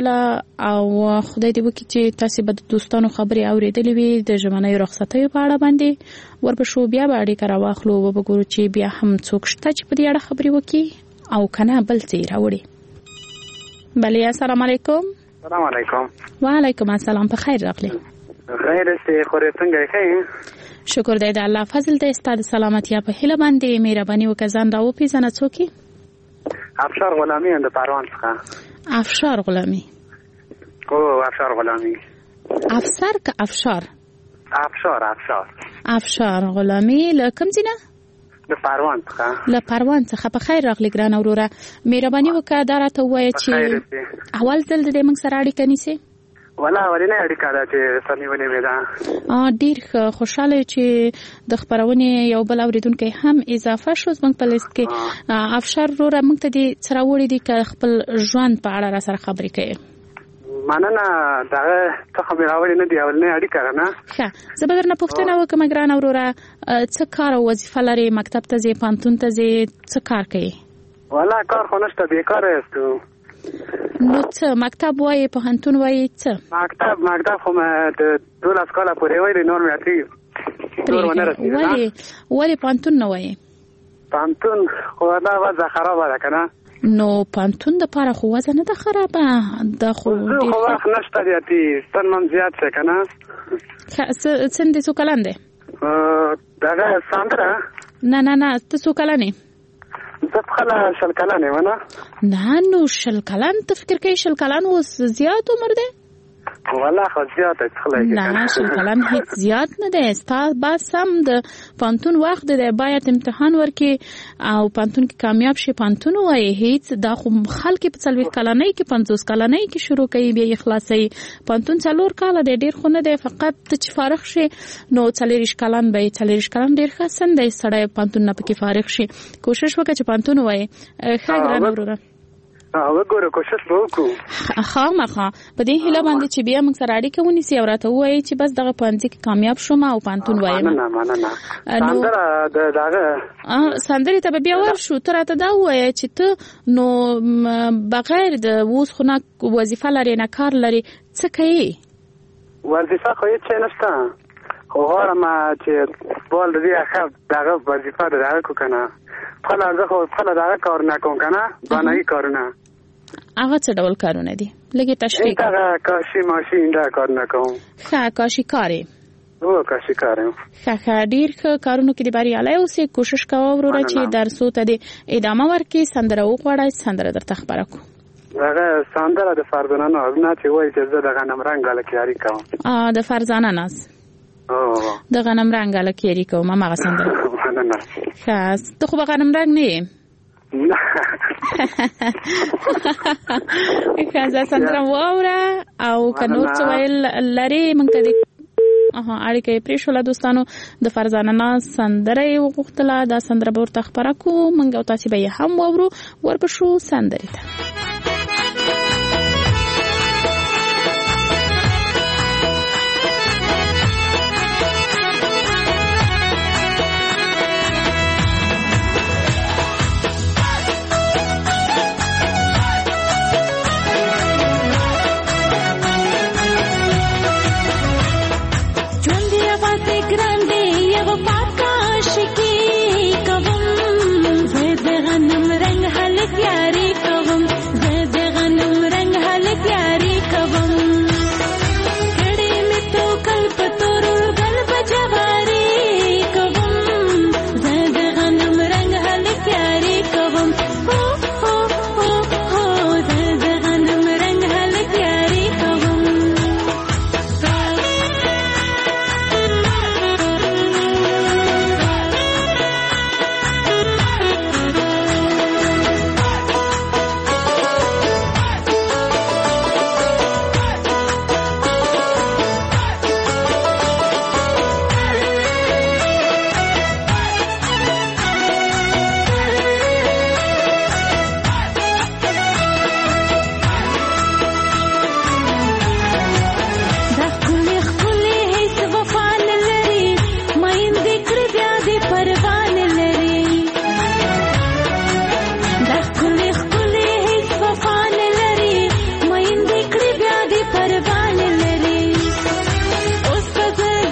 اوریدله او خدای دې وکړي چې تاسو به د دوستانو خبرې اوریدلې وي د ژمنیو رخصتیو په اړه باندې ورپښو بیا به اړیکه راواخلو او وګورو چې بیا هم څوک شته چې په دې اړه خبرې وکړي او کنه بل څه راوړي. بله السلام علیکم. السلام علیکم. وعلیکم السلام. په خیر راغلی. خیر سي خورې څنګه یې؟ شکر دی د الله فضل دی. ستاسو سلامتیا په هیله باندې مهرباني وکړه ځان راوپېژنه څوک یې؟ افشار غلامی د پروان څخه. افشار غلامی. افشار غلامی. افسر که افشار؟ افشار غلامی له کوم ځای نه؟ د پروان څخه. له پروان څخه. په خیر راغلی ګران وروره. مهرباني وکړه دا راته ووایه چې اول ځل د موږ سره اړیکه نیسې؟ ولا ولې اړیکه ده چې سمېونې مې ده. ډېر خوشاله چې د خبرونې یو بل اوریدونکی هم اضافه شو زموږ په لیست کې. افشار وروره موږ ته دې څه راوړي دي که خپل ژوند په اړه را سره خبرې کوي؟ مننه. دغه څه خبرې راوړي نه دي اولنۍ اړیکه ده نه. ښه زه به درنه پوښتنه وکړم ګرانه وروره څه کار او وظیفه لرې؟ مکتب ته ځې، پوهنتون ته ځې، څه کار کوې؟ والا کار خو نشته بیکاره یاستو. نو څه مکتب وایې پوهنتون وایې څه؟ مکتب خو مې د 12 کاله پورې ویلې نور مې اتې نور ونه رسېدل. ولې پوهنتون نه وایې؟ پوهنتون خو دا وضع خرابه ده که نه. نو پوهنتون دپاره خو وضع نه ده خرابه. دا خو خو وخت نشته دی اتې سن من زیات شي که نه. سن دې څو کلن دی؟ دغه ساندره. نه ته څو کلن یې؟ زه پخله 20 کلن یم نه. نو 20 کلن ته فکر کوي 20 کلن اوس زیات عمر دی؟ والله خو زیات دی څخلی کې. نه 20 کلن هیڅ زیات نه دی. ستا بس هم د پوهنتون وخت دی باید امتحان ورکړي او پوهنتون کې کامیاب شي پوهنتون ووایي. هیڅ دا خو خلک په 40 کلنۍ کې 50 کلنۍ کې شروع کوي بیا یې خلاصوي. پوهنتون 4 کاله دی ډېر خو نه دی. فقط ته چې فارغ شي نو 40 کلن به یې. 40 کلن ډېر ښه سن دی سړی پوهنتون نه پکې فارغ شي. کوشش وکړه چې پوهنتون ووایي. ښه ګرانه وروره وګوره کوشش به وکړو. خامخا په دې هیله باندې چې بیا موږ سره اړیکه ونیسي او راته ووایي چې بس دغه پوهنځي کې کامیاب شوم او پوهنتون وایم. مننه. سندرې ته به بیا ورشو. ته راته دا ووایه چې ته نو بغیر د اوس خو نه وظیفه لرې نه کار لرې څه کوې؟ وظیفه خو هېڅ شی نشته خو غواړم چې بال د دې ښه دغه وظیفه د دغه کو که نه خپله زه خو خپله دغه کارونه کوم که نه ځانګړي کارونه. هغه څه ډول کارونه دي؟ لږ تشریح کړه. دغه کاشي ماشین دا کارونه کوم. ښه کاشي کار یې؟ کاشي کار یم. ښه ډېر ښه کارونو کې د بریالی اوسې. کوشش کوه وروره چې درسو ته دې ادامه ورکړي. سندره وغواړئ سندره درته خبره کړو. هغه سندره د فرزانه ناز نه چې وایي چې زه د غنم رنګ هلکیاري کوم. د فرزانه ناز د غنم رنګ هلکیاري کوم همغه سندره. مننه. ښه ته خو به غنم رنګ نه یې؟ ښه زه سندره واوره او که نور څه ویل لرې موږ ته اړیکه یې پرېښوله دوستانو. د فرزانه ناز سندره یې وغوښتله. دا سندره به ورته خپره کړو موږ او تاسې به یې هم واورو. ورپښو سندرې ته.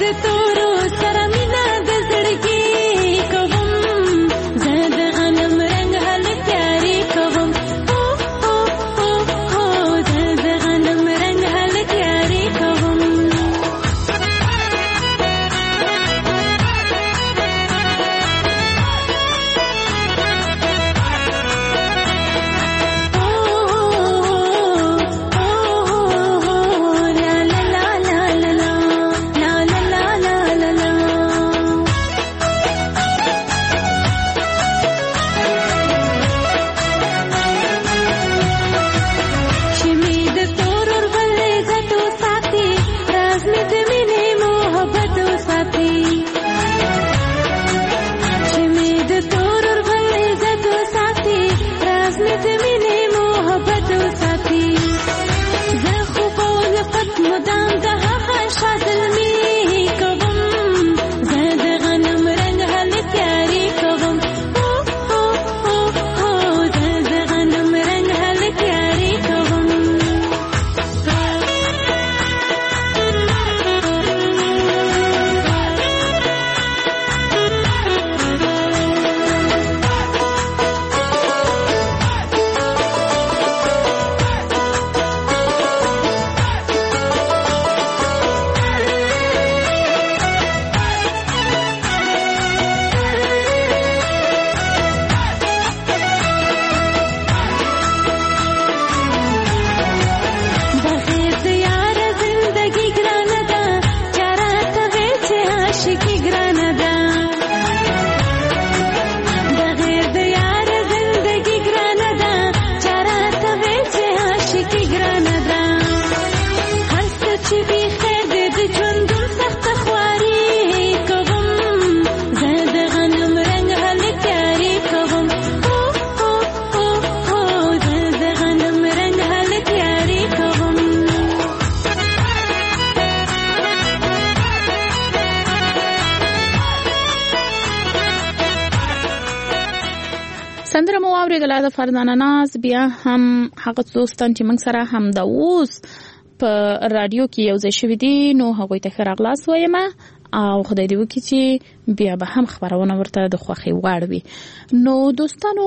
سندره مو واورېدله د فردانه ناز. بیا هم هغه دوستان چې موږ سره هم د اوس په رادیو کې یو ځای شوي دي نو هغوی ته ښه راغلاست وایم او خدای دې وکړي چې بیا به هم خپرونه ورته د خوښۍ وړ وي. نو دوستانو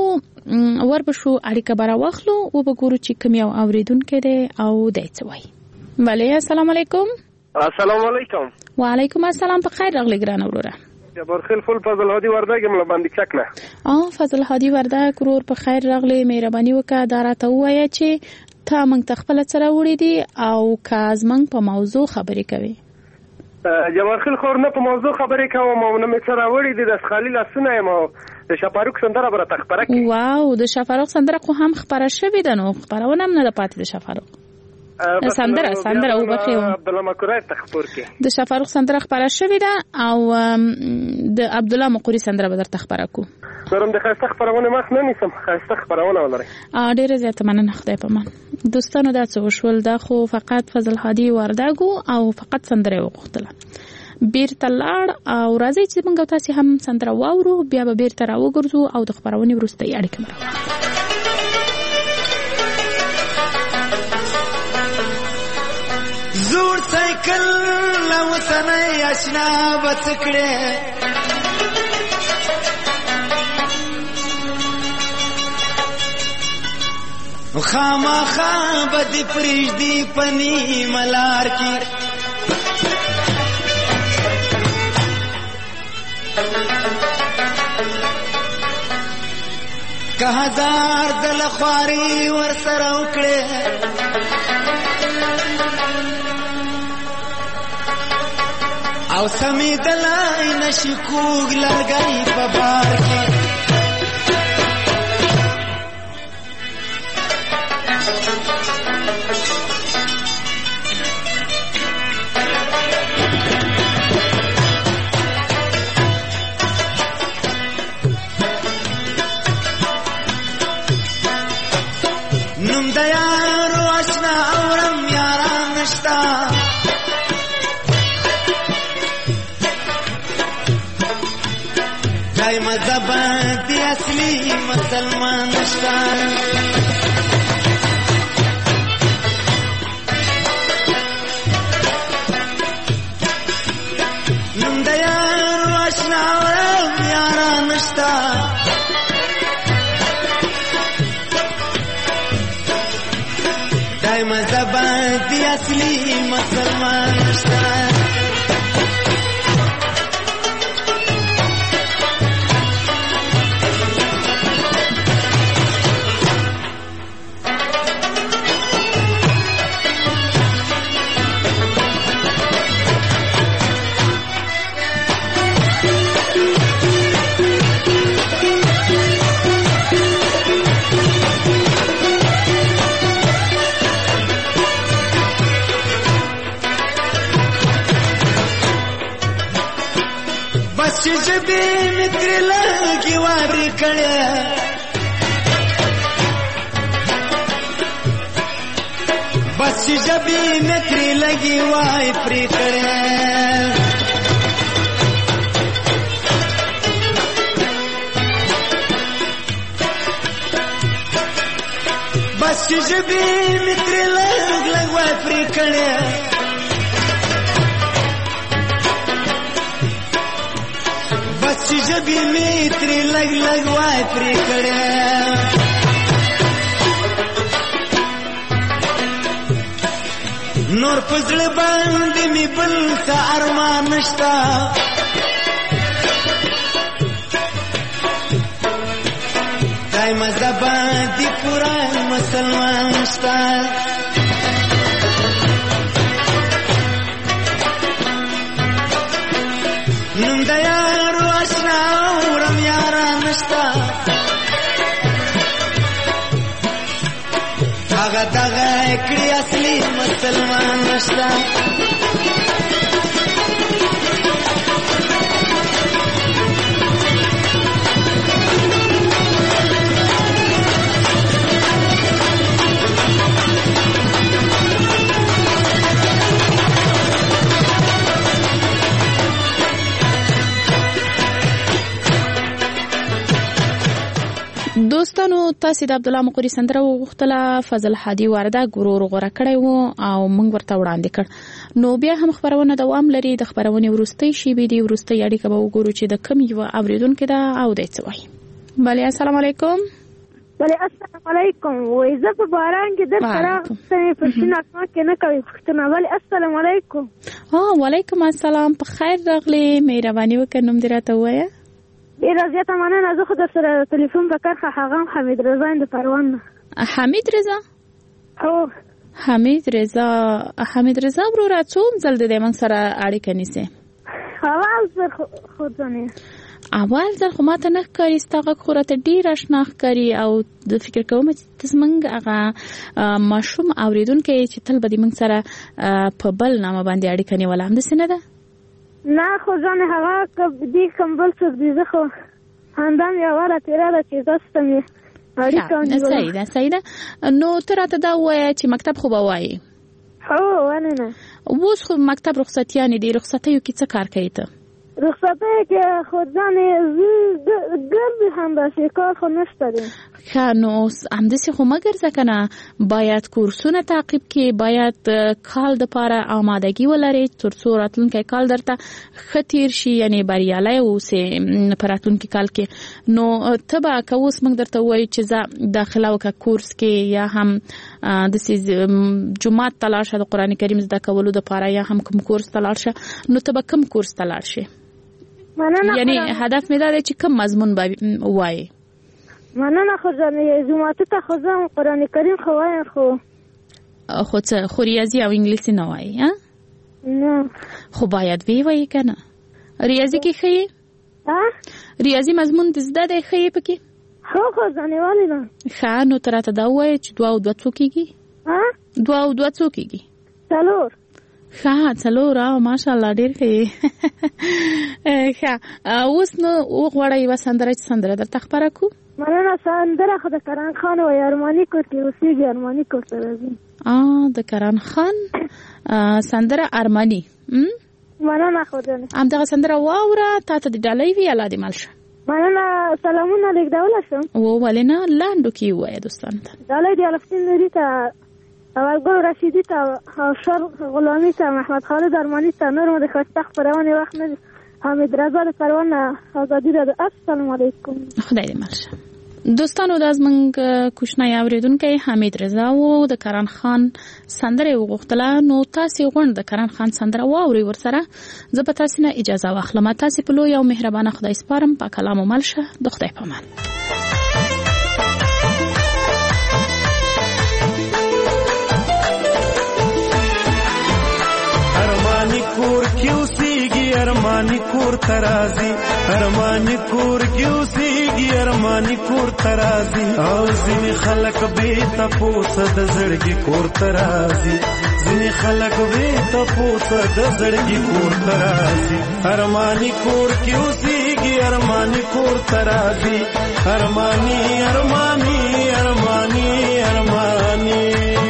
وربشو اړیکه به راواخلو او به ګورو چې کوم یو اورېدونکی دی او دی څه وایي. بله السلام علیکم. السلام علیکم. وعلیکم السلام. په خیر راغلی ګرانه وروره. جبارخیل فل فضل هادي وردګ مله باندې چکنه. فضل هادي وردګ ورور په خیر راغلی. مهرباني وکړه دا راته ووایه چې تا موږ ته خپله څه راوړي دي او که زموږ په موضوع خبرې کوي. جبارخیل خور نه په موضوع خبرې کوم او نه مې څه راوړي دي. د اسخالي لاسونه یم او د شفاروق سندره به راته خپره کړي. واو د شفاروق سندره خو هم خپره شوې ده نو خپرونه هم نه ده پاتې د شفاروق سندره وبخښئ عبدالله مقری ته خپور کړي. د شفاروق سندره خپره شوې ده او د عبدالله مقری سندره به درته خپره کړو. زرم د ښایسته خپرونه مخ نه نیسم. ښایسته خپرونه ولرئ. ډېره زیاته مننه. خدای پامان. دوستانو دا څه وشول دا خو فقط فضل هادي وردګ او فقط سندره یې وغوښتله. بیرته لاړ او راځئ چې موږ تاسې هم سندره واورو بیا به بیرته راوګرځو او د خپرونې وروستۍ اړیکه به زور سایکل لوسنۍ اشنا به څه کړې خامخا به دې پرېږدي په نیمه لار کې که هزار ځله خواري ورسره وکړې او سمېدلی نشي کوږ لرګی په بار کې نوم د یارو اشنا اورم یاران نشتا دای مذهب دی اصلي مسلمان نشتا بس جبې مې ترې لږې وارې کړې بس جبې مې ترې لږې وای پرې کړې بس جبې مې ترې لږ لږ وای پرې کړې بس جبې مې ترې لږ لږ وای پرې کړې نور پزړه باندې مې بل څه ارمان نشته دای مذهب دې پورا مسلمان نشته نوم د یارو آشنا ورم یاران نشته هغه دغه کړي اصلي مسلمان نشته دوستانو تاسو د عبد الله مقری سندره وغوښتله فضل هادي وارده ګورور غوړه کړی وو او موږ ورته وړاندې کړ نو بیا هم خبرونه دوام لري د خبرونه ورستۍ شیبې دی ورستۍ اړیکه به وګورو چې د کم یو اوریدونکو دا او د څه وایي بله السلام علیکم بله السلام علیکم وای زه په باران کې در سره سمې په شنه کې نه کوي پښتنه بله السلام علیکم وعلیکم السلام په خیر راغلی مهرباني وکړه نوم دې راته ووایه ډېره زیاته مننه زه خو در سره تلیفون په کرښه هغه حمید رضا د پروان حمید رضا حمید رضا وروره څوم ځل د دې موږ سره اړیکه نیسې اول ځل خو ځنې اول ځل خو ماته نه ښکاري ستا غږ خو راته ډېر اشنا ښکاري او د فکر کوم چې ته زموږ هغه ماشوم اورېدونکی چې تل به د موږ سره په بل نامه باندې اړیکه نیوله همداسې نه ده نه خو ځان هغه دې کوم بل څوک دي زه خو همدا مې اوله تېره ده چې تاسو ته مې اړیکه ونیوله صحیح ده نو ته راته دا ووایه چې مکتب خو به وایې هو ولې نه اوس خو مکتب رخصتیانې دي رخصتیو کې څه کار کوې ته رخصتیو کې خو ځانې ګرځې همداسې کار خو نشته دی ښه نو همداسې خو مه ګرځه که نه باید کورسونه تعقیب کړې باید کال دپاره آمادګي ولرې تر څو راتلونکی کال درته ښه تېر شي یعنې بریالی اوسې په راتلونکي کال کې نو ته به که اوس موږ درته ووایو چې ځه داخله وکړه کورس کې یا هم داسې جومات ته لاړ شه د قرآن کریم زده کولو دپاره یا هم کوم کورس ته لاړ شه نو ته به کوم کورس ته لاړ شې یعنی هدف مې دا دی چې کوم مضمون به وایې مننه خو جوماتو ته خو ځم قرآن کریم خو وایم خو څه خو ریاضي او انګلیسي نه وایې نه خو باید وی وایې که نه ریاضي کې ښه یې ریاضي مضمون د زده دی ښه یې پکې خو ځانې ولې نه ښه نو ته راته دا ووایې چې 2 او 2 څو کېږي 2 او 2 څو کېږي 4 ښه 4 ماشاءالله ډېر ښه یې ښه اوس نو وغواړه یوه سندره چې سندره درته خپره کړو مننه سندره خو د کران خان وایي ارماني کور کې اوسېږي ارماني کور ته راځي د کران خان سندره ارماني مننه خو جانې همدغه سندره واوره تا ته د ډالۍ وي الله دې مل شه مننه سلامونه لېږدولی شم ولې نه لنډو کې ووایه دوستانو ته ډالۍ د الفسین نوري ته اولګل رشیدي ته او شر غلامي ته محمد خالد ارماني ته نور مو د ښایسته خپرونې وخت نه حمید رضا د پروان ازادي راډیو السلام علیکم خدای دې مل شه دوستانو دا زموږ کوچنی اورېدونکی حمید رضا و د کران خان سندره یې وغوښتله نو تاسې غونډ د کران خان سندره واورئ ورسره زه به تاسې نه اجازه واخلم تاسې په لوی او مهربانه خدای سپارم په کلام مل شه د خدای په امان ارمانی کور کې اوسېږي ارمان ارمانی کور ترازی ارمانی کور کیوسیږي ارمانی کور ترازی او ځینې خلک به تاسو د زړګي کور ترازی ځینې خلک به تاسو د زړګي کور ترازی ارمانی کور کیوسیږي ارمانی کور ترازی ارمانی ارمانی ارمانی ارمانی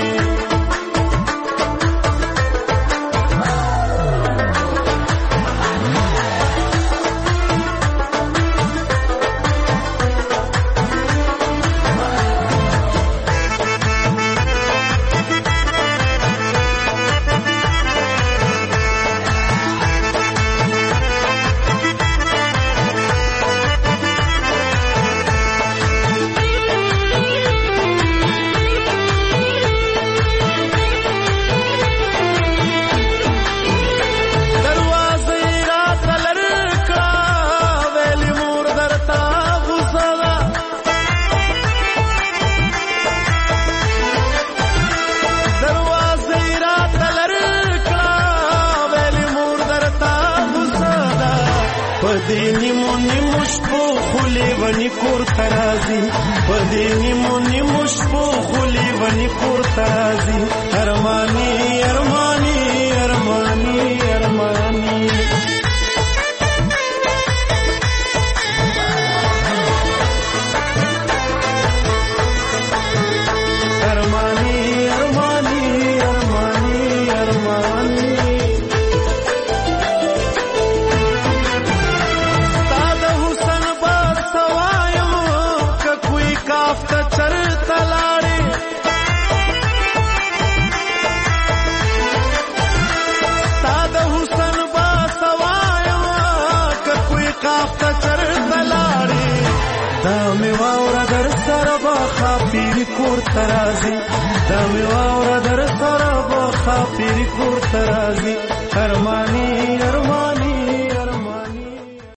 ونی کور ترازی بدینی مونی مشپو خلی ونی کور ترازی ارمانی ارمانی ارمانی ارمانی ارمانی ارمانی ارمانی ارمانی کور ترازی دمی واورا در سر با خاطری کور ترازی ارمانی